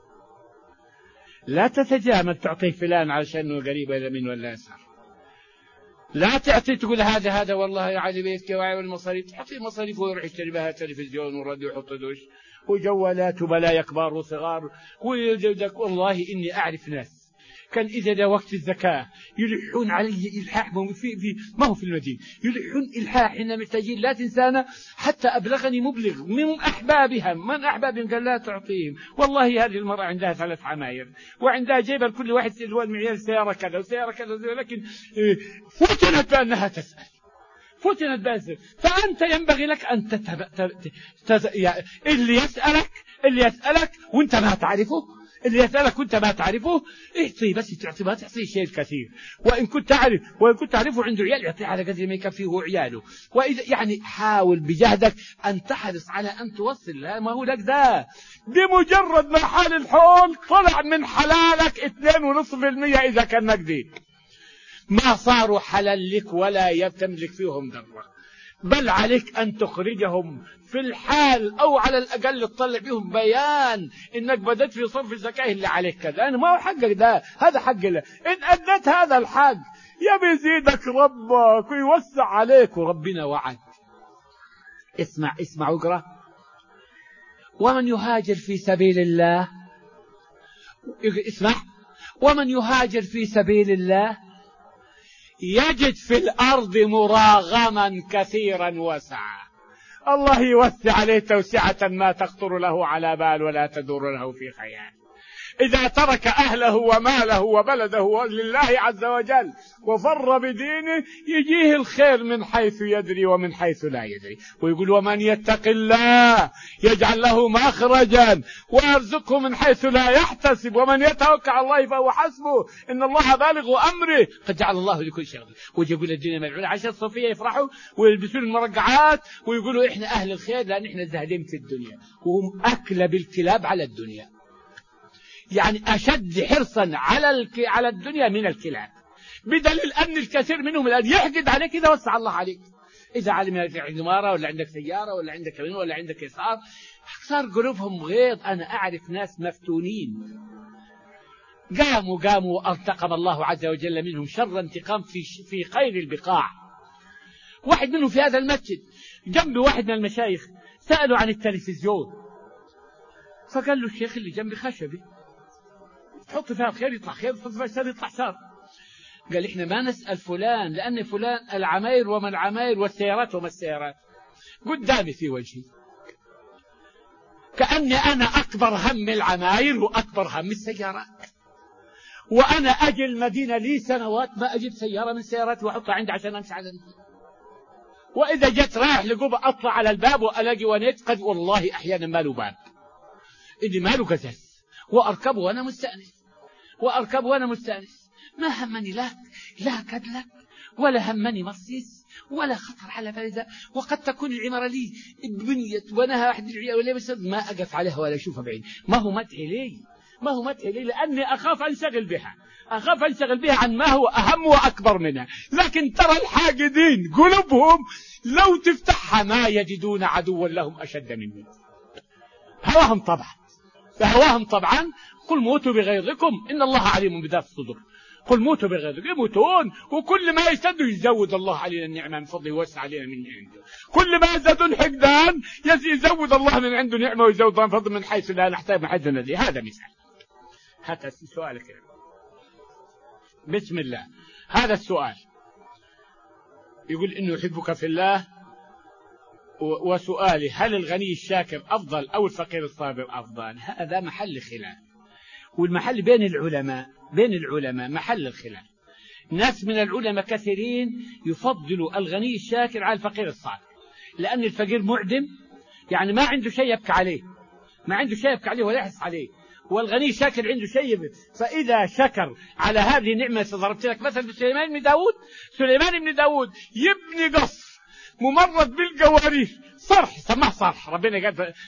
لا تتجامل تعطيه فلان علشان قريب إلى من ولا يسار. لا تعطي تقول هذا والله يعني بيت كواعي والمصاريف، تعطيه مصاريف ويروح يشتري بها تلفزيون وراديو ويحط دوش وجوالات وبلايا كبار وصغار. والله إني أعرف ناس كان إذا ده وقت الزكاة يلحون علي إلحاح، ما هو في المدينة يلحون إلحاح إحنا محتاجين لا تنسانا. حتى أبلغني مبلغ من أحبابهم قال لا تعطيهم. والله هذه المرأة عندها 3 عماير وعندها جيبة لكل واحد المعيار سيارة كذا وسيارة كذا، لكن فتنت بأنها تسأل. فأنت ينبغي لك أن اللي يسألك وانت ما تعرفه، اعطيه بس تعطيه، ما تعطيه شيء كثير. وإن كنت تعرفه عنده عيال يعطيه على قدر ما يكفيه عياله. وإذا يعني حاول بجهدك أن تحرص على أن توصل. لا ما هو لك ده بمجرد ما حال الحول طلع من حلالك 2.5% إذا كان نقدي، ما صاروا حلال لك ولا تملك فيهم ذرة، بل عليك أن تخرجهم في الحال أو على الأقل تطلع بهم بيان إنك بدأت في صرف الزكاة اللي عليك كذا. أنا ما هو حقك ده، هذا حق الله. إن أدت هذا الحق يبي يزيدك ربك ويوسع عليك، وربنا وعد. اسمع واقرأ. ومن يهاجر في سبيل الله، اسمع، ومن يهاجر في سبيل الله يجد في الأرض مراغما كثيرا وسعا. الله يوسع عليه توسعة ما تخطر له على بال ولا تدور له في خيال. إذا ترك أهله وماله وبلده لله عز وجل وفر بدينه يجيه الخير من حيث يدري ومن حيث لا يدري. ويقول ومن يتق الله يجعل له مخرجا ويرزقه من حيث لا يحتسب ومن يتوكل على الله فهو حسبه إن الله بالغ أمره قد جعل الله لكل شيء. ويقول الدنيا ملعونة عشان الصوفية يفرحوا ويلبسون المرقعات ويقولوا إحنا أهل الخير لأن إحنا زاهدين في الدنيا، وهم أكل بالكلاب على الدنيا. يعني أشد حرصا على الدنيا من الكلاب، بدليل أن الكثير منهم الآن يحقد عليك إذا وسع الله عليك. إذا علم عندك عمارة ولا عندك سيارة ولا عندك كمين ولا عندك يسار صار قلوبهم غيظ. أنا أعرف ناس مفتونين قاموا وارتقم الله عز وجل منهم شر انتقام في خير البقاع. واحد منهم في هذا المسجد جنب واحد من المشايخ سألوا عن التلفزيون، فقال له الشيخ اللي جنبي خشبي تحط فيها الخير يطلع خير، تحط فيها الشر يطلع شر. قال إحنا ما نسأل فلان، لأن فلان العماير وما العماير والسيارات وما السيارات قدامي في وجهي، كأني أنا أكبر هم العماير وأكبر هم السيارات. وأنا أجي المدينة لي سنوات ما أجيب سيارة من سياراتي وأحطها عندي عشان أمشي على المدينة. وإذا جت رايح لقوبة أطلع على الباب وألاقي ونيت قد والله أحيانا ما له باب، اللي ما له قزاز، وأركب وأنا مستأنس، ما همني لا كدلك ولا همني مصيص ولا خطر على بالي. وقد تكون العمارة لي بنيت ونها واحد العيال ولا بس ما أقف عليها ولا أشوفها بعيد. ما هو مدعي لي لأني أخاف أنشغل بها عن ما هو أهم وأكبر منها. لكن ترى الحاقدين قلوبهم لو تفتحها ما يجدون عدوا لهم أشد مني. هواهم طبعا. قل موتوا بغيظكم إن الله عليم بذات الصدور. قل موتوا بغيظكم، يموتون، وكل ما يزدادوا يزود الله علينا النعمة من فضله ويوسع علينا من عنده. كل ما يزدادوا الحقدان يزود الله من عنده نعمة ويزود من فضله من حيث لا نحتاج من حيث ندري. هذا مثال. هذا سؤالك بسم الله. هذا السؤال يقول إنه يحبك في الله، وسؤالي هل الغني الشاكر أفضل أو الفقير الصابر أفضل؟ هذا محل خلاف، والمحل بين العلماء محل الخلاف. ناس من العلماء كثيرين يفضلوا الغني الشاكر على الفقير الصابر، لأن الفقير معدم، يعني ما عنده شيء يبكي عليه ولا يحس عليه، والغني شاكر عنده شيء. فإذا شكر على هذه النعمة ضربت لك مثل سليمان بن داود يبني قصر ممرض بالقوارير، صرح سماه صرح. ربنا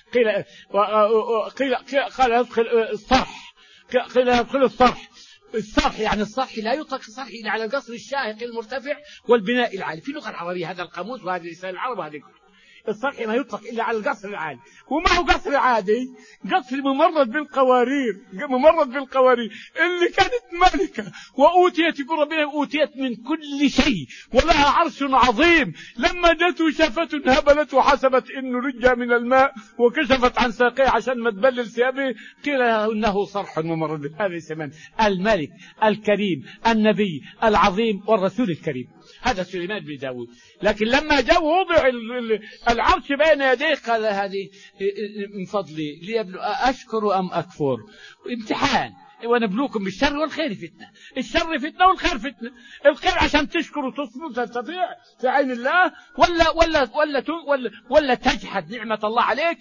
قال يدخل الصرح، قيل يدخل الصرح يعني الصرح لا يطلق الصرح إلا على القصر الشاهق المرتفع والبناء العالي في اللغة العربية. هذا القاموس وهذه لسان العرب وهذه الصرح ما يطلق إلا على القصر العالي. وما هو قصر عادي، قصر ممرض بالقوارير اللي كانت ملكة وأوتيت يقول ربنا أوتيت من كل شيء ولها عرش عظيم. لما جت وشافته انهبلت وحسبت إنه رجع من الماء وكشفت عن ساقيه عشان ما تبلل ثيابه، قيل إنه صرح ممرض. هذا يسمى الملك الكريم النبي العظيم والرسول الكريم. هذا سليمان بن داود. لكن لما جاء ووضع العرش بين يديه قال هذه من فضلي ليبلو أشكر أم أكفر، امتحان. ونبلوكم بالشر والخير فتنة. الشر فتنة والخير فتنة. الخير عشان تشكر وتصبر تستطيع في عين الله، ولا تجحد نعمة الله عليك،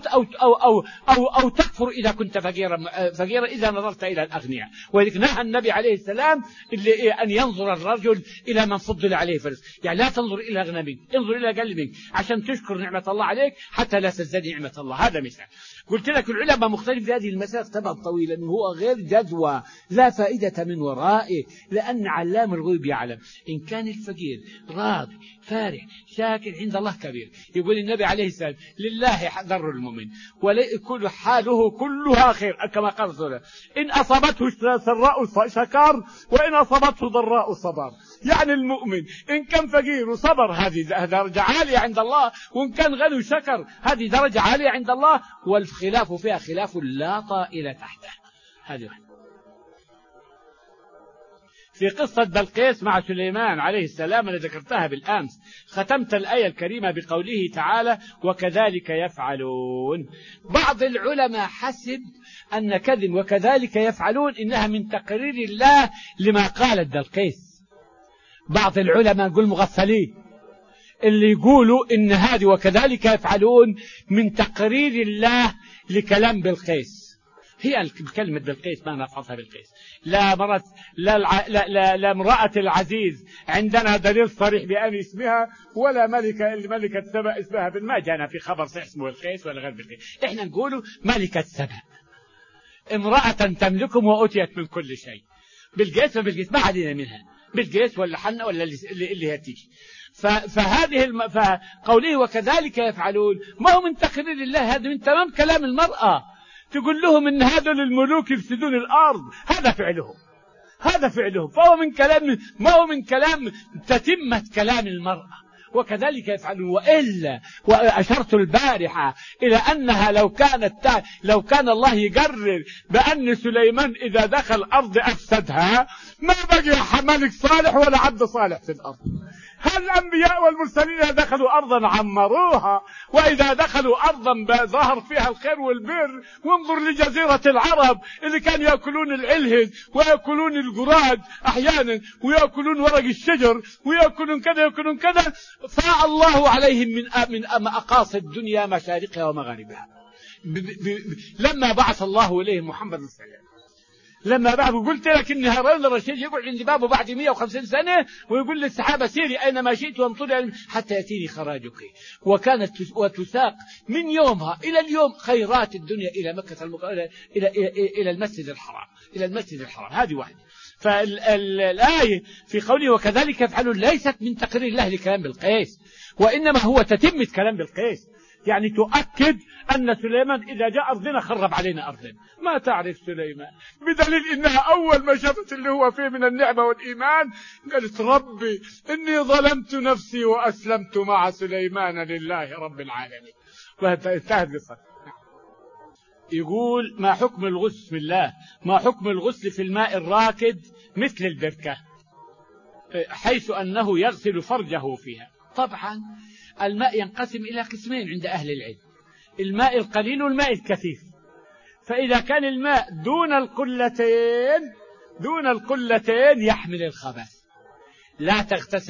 أو تكفر إذا كنت فقيرا إذا نظرت إلى الأغنياء. ولذلك نهى النبي عليه السلام أن ينظر الرجل إلى من فضل عليه فرز، يعني لا تنظر إلى أغنى منك، انظر إلى قلبك عشان تشكر نعمة الله عليك حتى لا تزداد نعمة الله. هذا مثال. قلت لك العلماء مختلف في هذه المسألة طبعا طويلا، هو غير جدوى لا فائدة من ورائه، لأن علام الغيب يعلم. إن كان الفقير راضي فارح شاكر عند الله كبير. يقول النبي عليه السلام لله ضر المؤمن وكل حاله كلها خير، كما قال رسوله إن أصابته سراء شكر وإن أصابته ضراء صبر. يعني المؤمن إن كان فقير وصبر هذه درجة عالية عند الله، وإن كان غني وشكر هذه درجة عالية عند الله. والخلاف فيها خلاف لا طائل تحته. هذه في قصة بلقيس مع سليمان عليه السلام اللي ذكرتها بالأمس، ختمت الآية الكريمة بقوله تعالى وكذلك يفعلون. بعض العلماء حسب أن كذب وكذلك يفعلون إنها من تقرير الله لما قالت بلقيس. بعض العلماء يقول مغفلين اللي يقولوا إن هذه وكذلك يفعلون من تقرير الله لكلام بلقيس. هي كلمة بلقيس ما نفعتها بلقيس، لا امرأة العزيز عندنا دليل صريح بأن اسمها، ولا ملكة سبأ اسمها ما جانا في خبر صحيح اسمه بلقيس ولا غير بلقيس. احنا نقوله ملكة سبأ، امرأة تملكهم وأتيت من كل شيء. بلقيس ما علينا منها، بلقيس ولا حنة ولا اللي هتيجي. فقوله وكذلك يفعلون ما هو من تقرير الله، هذا من تمام كلام المرأة. تقول لهم إن هذا للملوك يفسدون الأرض، هذا فعلهم. فهو من كلام، ما هو من كلام تتمة كلام المرأة. وكذلك يفعلون. وإلا وأشرت البارحة إلى أنها لو كان الله يقرر بأن سليمان إذا دخل أرض أفسدها ما بقي ملك صالح ولا عبد صالح في الأرض. هل الأنبياء والمرسلين إذا دخلوا أرضا عمروها، وإذا دخلوا أرضا ظهر فيها الخير والبر. وانظر لجزيرة العرب اللي كانوا يأكلون العلهز ويأكلون الجراد أحيانا ويأكلون ورق الشجر ويأكلون كذا يأكلون كذا، فاء الله عليهم من أقاصي الدنيا مشارقها ومغاربها لما بعث الله إليهم محمد صلى الله عليه وسلم. لما بعد قلت لك ان هارون الرشيد يقعد عند بابه بعد 150 سنة ويقول للسحابة سيري اينما شئت وامطري حتى ياتيني خراجك. وكانت وتساق من يومها الى اليوم خيرات الدنيا الى مكة الى المسجد الحرام، الى المسجد الحرام. هذه واحدة. فالآية في قوله وكذلك يفعلون ليست من تقرير الله لكلام بلقيس، وانما هو تتمة كلام بلقيس، يعني تؤكد أن سليمان إذا جاء أرضنا خرب علينا أرضنا. ما تعرف سليمان بدليل إنها أول ما شافت اللي هو فيه من النعمة والإيمان قالت ربي إني ظلمت نفسي وأسلمت مع سليمان لله رب العالمين. وانتهت قصة. يقول ما حكم الغسل، بسم الله، ما حكم الغسل في الماء الراكد مثل البركة حيث أنه يغسل فرجه فيها؟ طبعا الماء ينقسم إلى قسمين عند أهل العلم، الماء القليل والماء الكثير. فإذا كان الماء دون القلتين يحمل الخبث، لا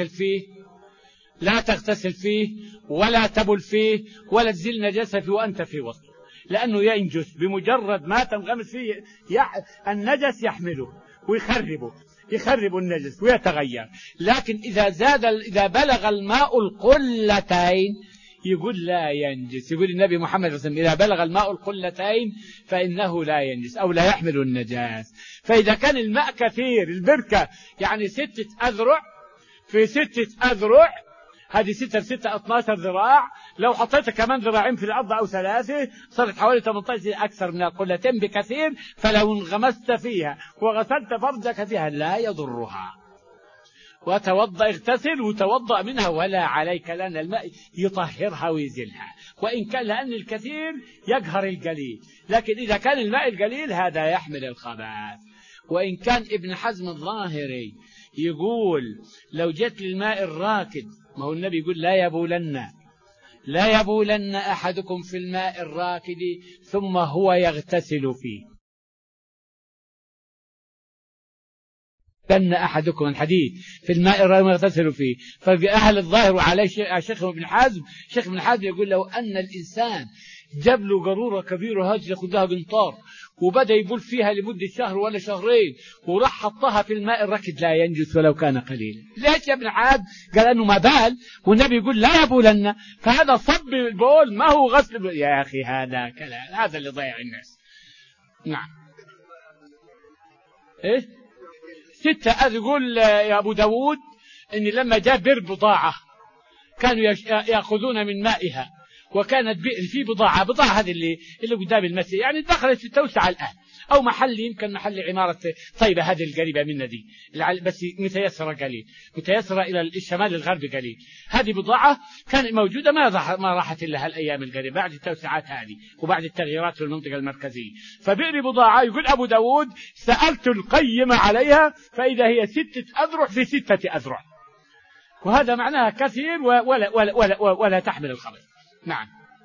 تغتسل فيه ولا تبل فيه ولا تزيل نجاسة فيه وأنت في وسطه، لأنه ينجس بمجرد ما تنغمس فيه النجس يحمله ويخرب النجس ويتغير. لكن إذا بلغ الماء القلتين يقول لا ينجس. يقول النبي محمد صلى الله عليه وسلم إذا بلغ الماء القلتين فإنه لا ينجس أو لا يحمل النجاس. فإذا كان الماء كثير، البركة يعني 6 أذرع في 6 أذرع، هذه 6 في 6 12 ذراع، لو حطيت كمان ذراعين في الأرض أو 3 صارت حوالي 18 أكثر من القلتين بكثير. فلو انغمست فيها وغسلت فرجك فيها لا يضرها. وتوضأ، اغتسل وتوضأ منها ولا عليك، لأن الماء يطهرها ويزيلها، وإن كان لأن الكثير يقهر القليل. لكن إذا كان الماء القليل هذا يحمل الخبث. وإن كان ابن حزم الظاهري يقول لو جت للماء الراكد، ما هو النبي يقول لا يبولن أحدكم في الماء الراكد ثم هو يغتسل فيه. بن أحدكم الحديث في الماء الراكد يغتسل فيه. فبأهل الظاهر وعليه شيخ ابن حزم يقول لو أن الإنسان جاب له قارورة كبيرة هذه ياخذها قنطار وبدأ يبول فيها لمدة شهر ولا شهرين وراح حطها في الماء الراكد لا ينجس ولو كان قليلا. ليش يا ابن حزم؟ قال أنه ما بال، والنبي يقول لا يبولن، فهذا صب البول ما هو غسل. يا أخي هذا كلام، هذا اللي ضيع الناس. نعم. إيه 6 يقول يا أبو داود إن لما جاء بئر بضاعة كانوا يأخذون من مائها، وكانت بئر في بضاعة هذه اللي قدام المسجد، يعني دخلت في توسع الآن، أو محل يمكن محل عمارة طيبة هذه القريبة منا دي، بس متيسرة قليل، متيسرة إلى الشمال الغربي قليل. هذه بضاعة كانت موجودة ما راحت إلا هالأيام القريبة بعد التوسعات هذه وبعد التغييرات في المنطقة المركزية. فبئر بضاعة يقول أبو داود سألت القيم عليها فإذا هي 6 أذرع في 6 أذرع، وهذا معناها كثير ولا تحمل الخبث. نعم.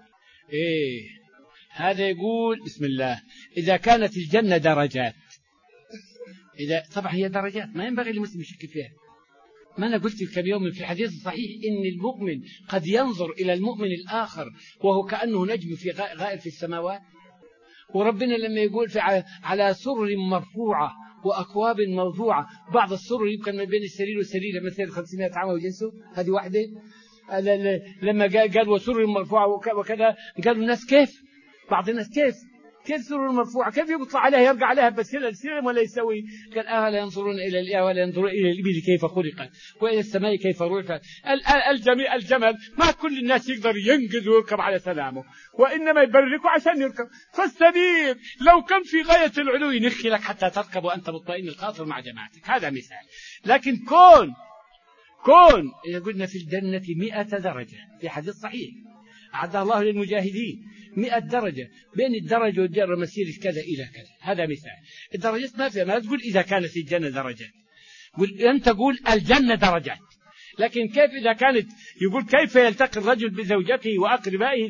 هذا يقول بسم الله إذا كانت الجنة درجات، طبعا هي درجات ما ينبغي للمسلم يشك فيها. ما أنا قلت كم يوم في الحديث الصحيح إن المؤمن قد ينظر إلى المؤمن الآخر وهو كأنه نجم في غائر في السماوات. وربنا لما يقول على سرر مرفوعة وأكواب موضوعة، بعض السرر يمكن ما بين السرير والسرير مثل 500 عام وجنسه، هذه واحدة. لما قال وسرر مرفوعة وكذا، قالوا الناس كيف، بعض الناس كيف سرر مرفوعة، كيف يطلع عليها يرجع عليها بس السلم ولا يسوي؟ قال ألا ينظرون ولا ينظرون إلى الإبل كيف خلقت وإلى السماء كيف رفعت. الجمل ما كل الناس يقدر ينقذ ويركب على سلامه، وإنما يبركوا عشان يركب. فالسبيل لو كان في غاية العلو ينخلك حتى تركب وأنت مطمئن الخاطر مع جماعتك، هذا مثال. لكن كون إذا قلنا في الجنة 100 درجة في حديث صحيح أعدها الله للمجاهدين 100 درجة، بين الدرجة والدرجة مسيرة كذا إلى كذا. هذا مثال. الدرجات ما فيها، ما تقول إذا كانت الجنة درجات، أنت تقول الجنة درجات. لكن كيف إذا كانت، يقول كيف يلتقي الرجل بزوجته وأقربائه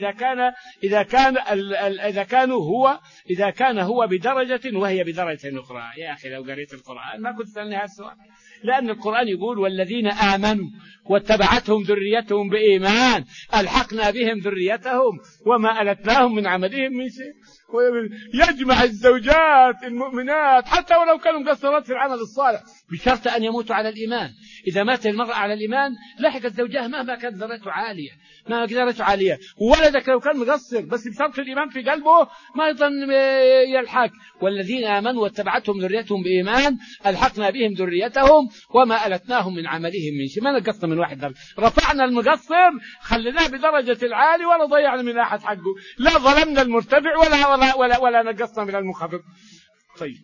إذا كان هو بدرجة وهي بدرجة أخرى. يا أخي لو قريت القرآن ما كنت سألني هذا السؤال، لأن القرآن يقول والذين آمنوا واتبعتهم ذريتهم بإيمان ألحقنا بهم ذريتهم وما ألتناهم من عملهم من شيء. يجمع الزوجات المؤمنات حتى ولو كانوا مقصرات في العمل الصالح بشرط أن يموتوا على الإيمان. إذا مات المرأة على الإيمان لحقت زوجها مهما كانت درجته عالية، وولدك لو كان مقصر بس بشرط الإيمان في قلبه ما يظن يلحق. والذين آمنوا واتبعتهم ذريتهم بإيمان ألحقنا بهم ذريتهم وما ألتناهم من عملهم من شيء. ما نقصنا من واحد درجة، رفعنا المقصر خليناه بدرجة العالي ولا ضيعنا من أحد حقه، لا ظلمنا المرتفع ولا نقصنا من المنخفض. طيب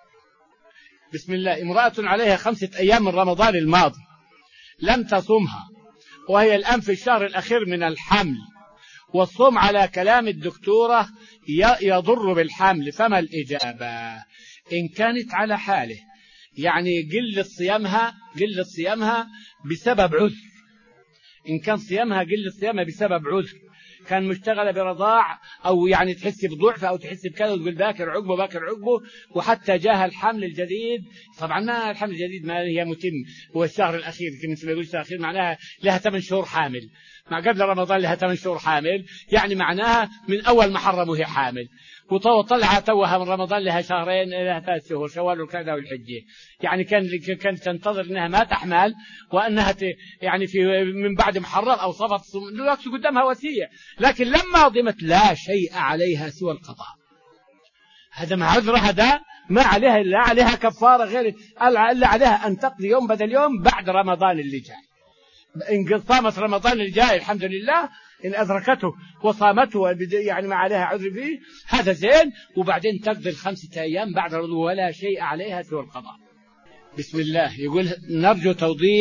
بسم الله. امرأة عليها 5 أيام من رمضان الماضي لم تصمها، وهي الآن في الشهر الأخير من الحمل، والصوم على كلام الدكتورة يضر بالحمل، فما الإجابة؟ إن كانت على حاله يعني قلة صيامها بسبب عذر، إن كان صيامها قلة صيامها بسبب عذر، كان مشتغلة برضاع أو يعني تحس بضعف أو تحس بكذا وتقول باكر عقبه وحتى جاها الحمل الجديد. طبعا ما الحمل الجديد ما هي متم، هو الشهر الأخير، مثل ما يقول الشهر الأخير معناها لها 8 شهور حامل، مع قبل رمضان لها 8 شهور حامل، يعني معناها من أول ما حرموا هي حامل، وطلعها توها من رمضان لها 2 شهرين لها 3 شهور، شوال وكذا والحجة، يعني كانت تنتظر انها ما تحمل وانها يعني في من بعد محرم او صفت الوقت قدامها وسيله، لكن لما ضمت لا شيء عليها سوى القضاء. هذا مع عذرها، ده ما عليها لا عليها كفاره غير الا عليها ان تقضي يوم بدل يوم بعد رمضان اللي جاي. إن صامت رمضان اللي جاي الحمد لله، إن أدركته وصامته يعني ما عليها عذر فيه هذا زين، وبعدين تقضي 5 أيام بعد رمضان ولا شيء عليها سوى القضاء. بسم الله. يقول نرجو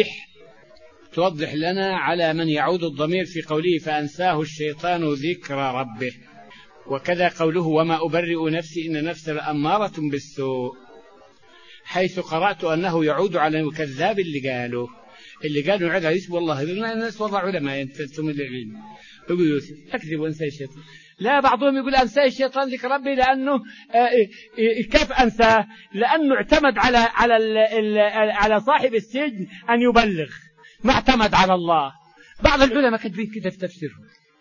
توضح لنا على من يعود الضمير في قوله فأنساه الشيطان ذكر ربه، وكذا قوله وما أبرئ نفسي إن نفسي لأمارة بالسوء، حيث قرأت أنه يعود على الكذاب اللي قالوا يعود على اسم والله الناس والله علماء ينتسبون للعلم يقول يوسف أكذب وأنسى الشيطان. لا، بعضهم يقول أنسى الشيطان ذكر ربي لأنه كيف أنساه؟ لأنه اعتمد على صاحب السجن أن يبلغ، ما اعتمد على الله. بعض العلماء كاتبين كده في تفسيرهم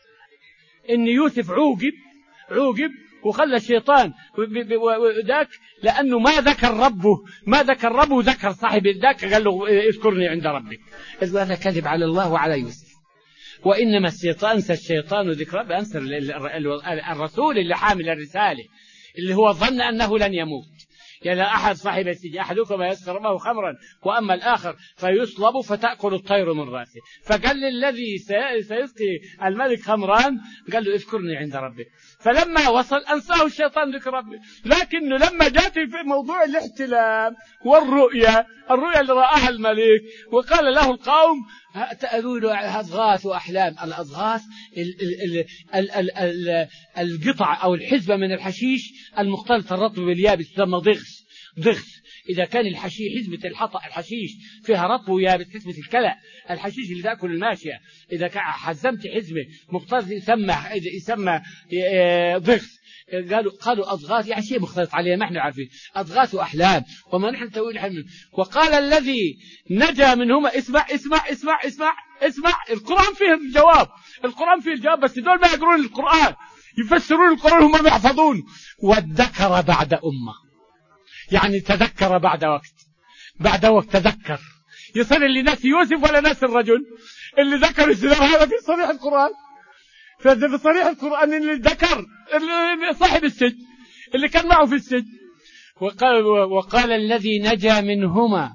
إن يوسف عوقب وخلى الشيطان ذاك لأنه ما ذكر ربه ذكر صاحب ذاك قال له اذكرني عند ربك. هذا كذب على الله وعلى يوسف. وإنما أنسى الشيطان ذكر ربه، أنسى الرسول اللي حامل الرسالة اللي هو ظن أنه لن يموت. يعني أحد صاحب السجن أحدكم يسكر معه خمرا وأما الآخر فيصلب فتأكل الطير من رأسه، فقال للذي سيسقي الملك خمران قال له اذكرني عند ربك، فلما وصل أنساه الشيطان ذكر ربه. لكنه لما جاءت في موضوع الاحتلام والرؤيا اللي رآها الملك وقال له القوم تأذون أضغاث وأحلام. الأضغاث القطع أو الحزبة من الحشيش المختلط الرطب باليابس تسمى ضغث. إذا كان حزبة الحشيش فيها رطب ويابس حزبة الكلى، الحشيش اللي تأكل الماشية، إذا حزمت حزبة مختلط يسمى ضغث. قالوا أضغاث يعني شيء مختلط عليه ما احنا عارفين، أضغاث وأحلام وما نحن تقول حمل. وقال الذي نجا منهما اسمع القرآن فيه الجواب، بس دول ما يقرون القرآن، يفسرون القرآن هم ما يحفظون. وادكر بعد أمة، يعني تذكر بعد وقت تذكر. يصير اللي ناسي يوسف ولا ناسي الرجل اللي ذكر السلام؟ هذا في صريح القرآن، في صريح القرآن اللي ذكر صاحب السجن اللي كان معه في السجن. وقال الذي نجا منهما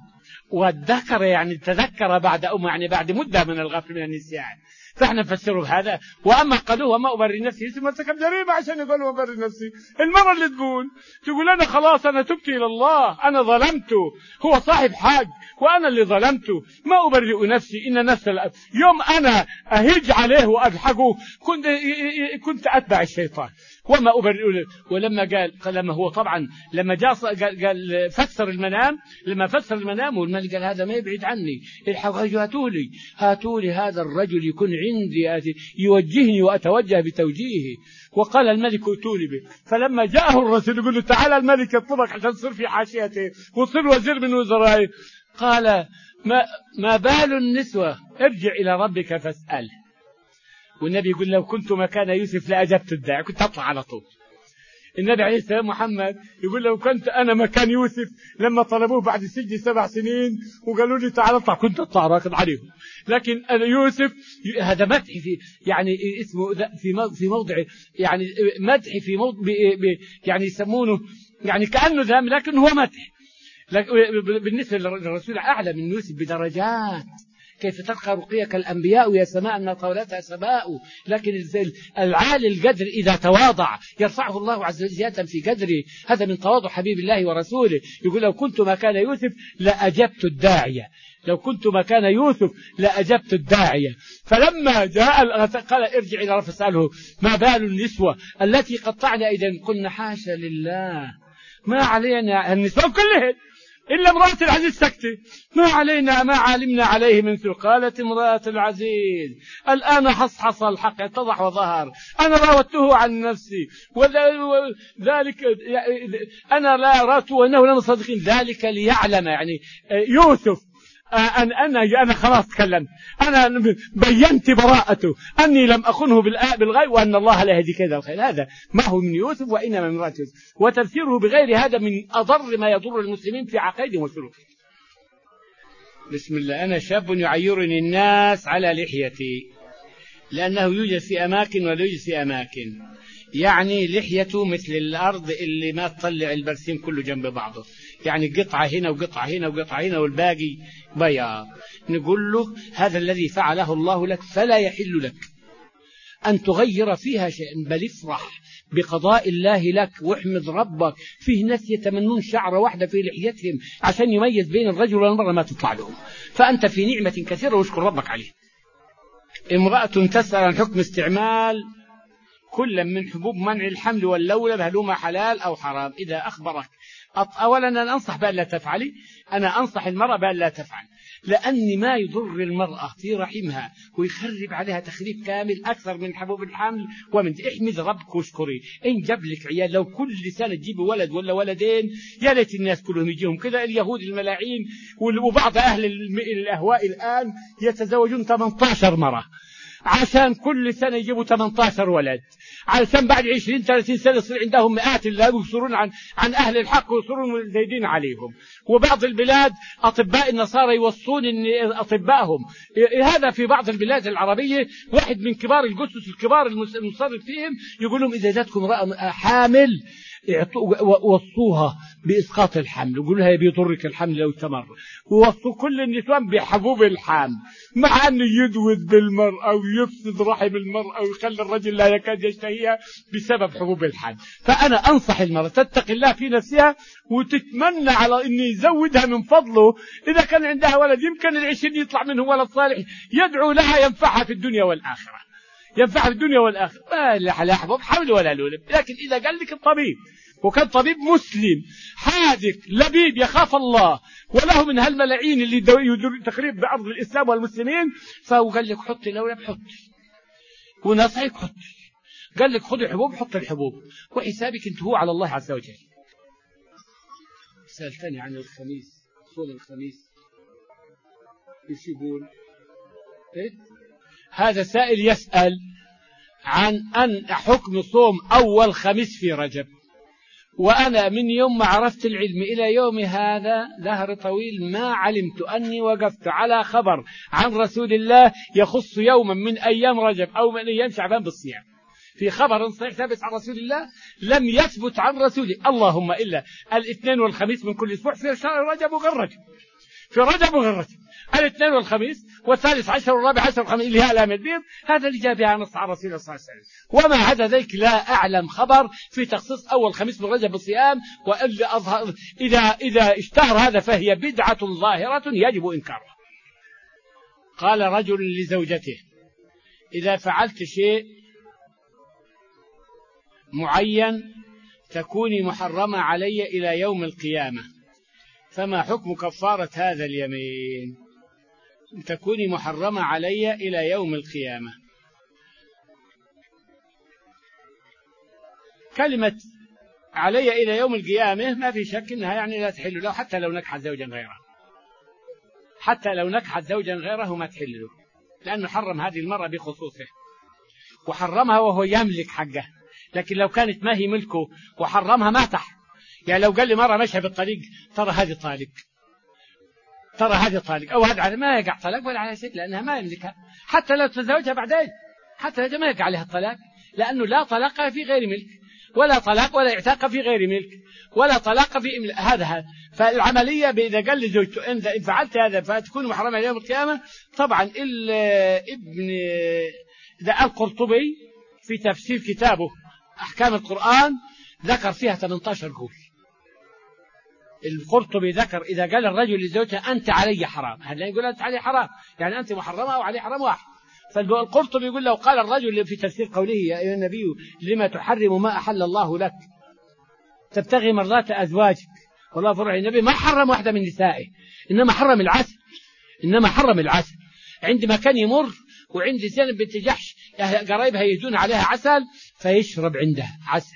والذكر يعني تذكر بعد يعني بعد مدة من الغفل من النسيان، فاحنا نفسره بهذا. واما قالوا وما ابرئ نفسي ثم ارتكب جريمه عشان يقولوا ابرئ نفسي. المره اللي تقول انا خلاص انا تبت الى الله، انا ظلمته، هو صاحب حق وانا اللي ظلمته، ما ابرئ نفسي ان نفس يوم انا اهج عليه واضحكه كنت اتبع الشيطان وما أبرئ. ولما قال لما هو طبعا لما جاء قال فسر المنام، لما فسر المنام والملك قال هذا ما يبعد عني، الحقوا هاتوا لي هذا الرجل يكون عندي يوجهني وأتوجه بتوجيهه. وقال الملك ائتوني به. فلما جاءه الرسول يقول له تعالى الملك يطلبك عشان تصير في حاشيته وتصير وزير من وزرائه، قال ما بال النسوة ارجع إلى ربك فاسأله. والنبي يقول لو كنت مكان يوسف لأجبت الداعي، كنت أطلع على طول. النبي عليه السلام محمد يقول لو كنت أنا مكان يوسف لما طلبوه بعد سجن 7 سنين وقالوا لي تعال اطلع كنت أطلع راكض عليهم. لكن أنا يوسف هذا مدح في يعني اسمه في موضع يعني مدح في موضع يعني يسمونه يعني كأنه ذم، لكن هو مدح. بالنسبة للرسول أعلى من يوسف بدرجات. كيف ترقى رقيك الأنبياء يا سماء أن طاولتها سماء. لكن العالي القدر إذا تواضع يرفعه الله عز وجل زيادة في قدره. هذا من تواضع حبيب الله ورسوله. يقول لو كنت مكان يوسف لأجبت الداعية، لو كنت مكان يوسف لأجبت الداعية. فلما جاء قال ارجع إلى رب فاسأله ما بال النسوة التي قطعن أيديهن قلنا حاشا لله ما علينا النسوة كلهن إلا امرأة العزيز سكتة، ما علينا ما علمنا عليه من سوء. قالت امرأة العزيز الآن حصحص الحق اتضح وظهر، أنا راودته عن نفسي وذلك أنا لا رأت وأنه لم صدقين. ذلك ليعلم يعني يوسف أنا خلاص تكلمت، أنا بينت براءته أني لم أخنه بالغيب وأن الله لا يهدي كذا الخير. هذا ما هو من يوسف وإنما من امرأة يوسف. وتفسيره بغير هذا من أضر ما يضر المسلمين في عقائدهم وسلوكهم. بسم الله. أنا شاب يعيرني الناس على لحيتي لأنه يوجد في أماكن ولا يوجد في أماكن. يعني لحيته مثل الأرض اللي ما تطلع البرسيم كله جنب بعضه، يعني قطعة هنا وقطعة هنا وقطعة هنا والباقي بياض. نقول له هذا الذي فعله الله لك فلا يحل لك أن تغير فيها شيئا، بل افرح بقضاء الله لك واحمد ربك. فيه ناس يتمنون شعرة واحدة في لحيتهم عشان يميز بين الرجل والمرأة ما تطلع لهم، فأنت في نعمة كثيرة واشكر ربك عليه. امرأة تسأل عن حكم استعمال كل من حبوب منع الحمل واللولب هل هما حلال أو حرام. إذا أخبرك أولا أنا أنصح بأن لا تفعلي، أنا أنصح المرأة بأن لا تفعل، لأن ما يضر المرأة في رحمها ويخرب عليها تخريب كامل أكثر من حبوب الحمل. ومن احمد ربك واشكري. إن جاب لك عيال لو كل سنة تجيب ولد ولا ولدين يا ليت الناس كلهم يجيهم كذا. اليهود الملاعين وبعض أهل الأهواء الآن يتزوجون 18 مرة عشان كل سنة يجيبوا 18 ولد، علشان بعد 20-30 سنة يصير عندهم مئات اللي يصيرون عن أهل الحق ويصيرون زايدين عليهم. وبعض البلاد أطباء النصارى يوصون إن أطبائهم هذا في بعض البلاد العربية واحد من كبار الجثث الكبار المصرف فيهم يقول لهم إذا جاتكم امرأة حامل وصوها بإسقاط الحمل، يقول لها بيضرك الحمل لو استمر. ووصوا كل النسوان بحبوب الحمل، مع أنه يدوز بالمرأة ويفسد رحم المرأة ويخلي الرجل لا يكاد يشتهيها بسبب حبوب الحمل. فأنا أنصح المرأة تتقي الله في نفسها وتتمنى على أن يزودها من فضله. إذا كان عندها ولد يمكن 20 يطلع منه ولد صالح يدعو لها ينفعها في الدنيا والآخرة، ينفع في الدنيا والآخرة. لا حبوب حمل ولا لولب. لكن إذا قال لك الطبيب وكان طبيب مسلم حاذق لبيب يخاف الله وله من هالملاعين اللي يدور تخريب بأرض الإسلام والمسلمين، فهو قال لك حطي لولب حطي ونصحك حطي، قال لك خذي حبوب حط الحبوب وحسابك انت هو على الله عز وجل. سألتني عن الخميس، صوم الخميس ايش يقول؟ إيه؟ هذا سائل يسأل عن أن حكم صوم أول خميس في رجب. وأنا من يوم ما عرفت العلم إلى يوم هذا دهر طويل ما علمت أني وقفت على خبر عن رسول الله يخص يوما من أيام رجب أو من أيام شعبان بالصيام. في خبر صحيح ثابت عن رسول الله لم يثبت عن رسوله، اللهم إلا الاثنين والخميس من كل أسبوع في شهر رجب وغير رجب. في رجب وغير رجب، الاثنين والخميس والثالث عشر والرابع عشر والخميس اللي هي الأيام البيض، هذا اللي جاء بها نص على رسول الله صلى الله عليه وسلم. وما عدا ذلك لا أعلم خبر في تخصيص أول خميس من رجب بالصيام، وإلا أظهر إذا اشتهر هذا فهي بدعة ظاهرة يجب إنكارها. قال رجل لزوجته: إذا فعلت شيء معين تكوني محرمة علي إلى يوم القيامة، فما حكم كفارة هذا اليمين؟ تكوني محرمة علي إلى يوم القيامة. كلمة علي إلى يوم القيامة ما في شك إنها يعني لا تحل له، حتى لو نكحت زوجا غيره، حتى لو نكحت زوجا غيره ما تحل له، لأنه حرم هذه المرأة بخصوصه، وحرمها وهو يملك حقه. لكن لو كانت ما هي ملكه وحرمها ما تحرم. يعني لو قال لي مرة مشى بالطريق ترى هذه طالق، ترى هذه طالق، أو هذا ما يقع طلاق ولا على شيء، لأنها ما يملكها، حتى لو تزوجها بعدين حتى لو ما يقع عليها الطلاق، لأنه لا طلاق في غير ملك، ولا طلاق ولا اعتاق في غير ملك، ولا طلاق في هذا. فالعملية إذا قال لزوجته إن فعلت هذا فتكون محرمة يوم القيامة. طبعا ابن القرطبي في تفسير كتابه أحكام القرآن ذكر فيها 18 قول. القرطبي ذكر إذا قال الرجل لزوجته أنت علي حرام، هل يقول أنت علي حرام يعني أنت محرمة أو علي حرام واحد. فالقرطبي يقول لو قال الرجل في تفسير قوله يا أيها النبي لما تحرم ما أحل الله لك تبتغي مرضات أزواجك، والله فرع النبي ما حرم واحدة من نسائه، إنما حرم العسل، إنما حرم العسل. عندما كان يمر وعند زينب بنت جحش قرايبها يهدون عليها عسل فيشرب عندها عسل.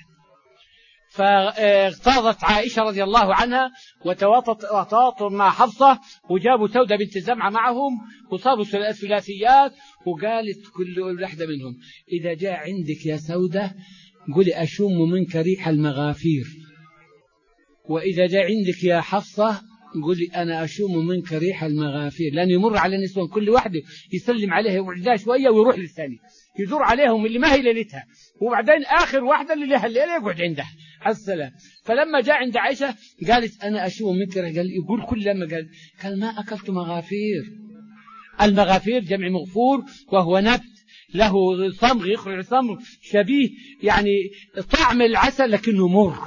فاغتاظت عائشة رضي الله عنها وتواطوا مع حفصة، وجابوا سودة بنت زمعة معهم وصابوا الثلاثيات، وقالت كل واحدة منهم إذا جاء عندك يا سودة قولي أشم منك ريح المغافير، وإذا جاء عندك يا حفصة قولي أنا أشم منك ريح المغافير. لأنه يمر على النسوان كل واحدة يسلم عليها يوعدها شوية ويروح للثاني يدور عليهم اللي ما هي ليلتها، وبعدين آخر واحدة اللي لها الليلة يقعد عندها على السلام. فلما جاء عند عائشة قالت أنا أشم منك، قال يقول كل لما قال ما أكلت مغافير. المغافير جمع مغفور، وهو نبت له صمغ يخرج صمغ شبيه يعني طعم العسل لكنه مر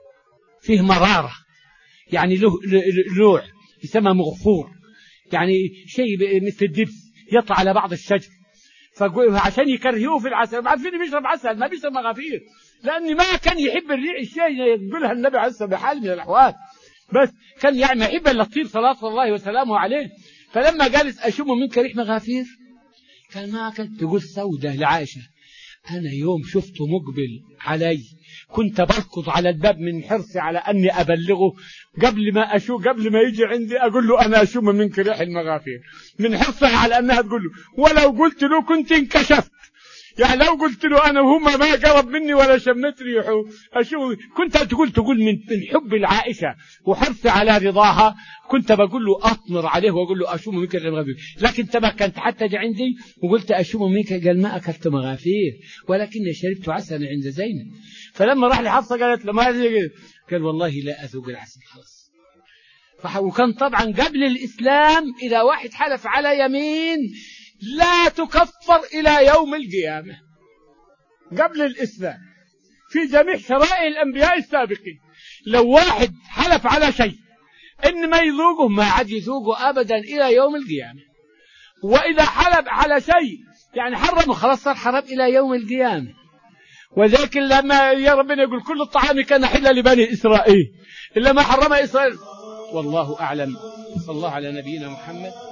فيه مرارة، يعني له لوع يسمى مغفور، يعني شيء مثل الدبس يطلع على بعض الشجر. فعشان يكرهوه في العسل، عارفين بيشرب عسل ما بيشرب مغافير، لأن ما كان يحب الريح الشيء يقولها النبي عليه الصلاة والسلام بحال من الأحوال، بس كان يعني يحب اللطيف صلاة الله وسلامه عليه. فلما قالت أشم منك ريح مغافير كان ما أكلت. تقول سودة لعائشة أنا يوم شفته مقبل علي كنت بركض على الباب من حرصي على أني أبلغه قبل ما يجي عندي أقول له أنا أشم منك ريح المغافير، من حرصها على أنها تقول له. ولو قلت له كنت انكشفت، يعني لو قلت له أنا وهم ما قرب مني ولا شمت ريحه كنت تقول من حب العائشة وحرصي على رضاها كنت بقول له أطمر عليه وأقول له أشم منك المغافير. لكن كنت حتى جاء عندي وقلت أشم منك قال ما أكلت مغافير ولكن شربت عسل عند زينب. فلما راح لحفصة قالت له ما قال والله لا أذوق العسل خلاص. وكان طبعا قبل الإسلام إذا واحد حلف على يمين لا تكفر إلى يوم القيامة. قبل الإسلام في جميع شرائع الأنبياء السابقين لو واحد حلف على شيء إن ما يذوقه ما عاد يذوقه أبدا إلى يوم القيامة. وإذا حلف على شيء يعني حرمه خلاص صار حرام إلى يوم القيامة. وذلك لما يا ربنا يقول كل الطعام كان حلا لبني إسرائيل إلا ما حرم إسرائيل. والله أعلم. صلى الله على نبينا محمد.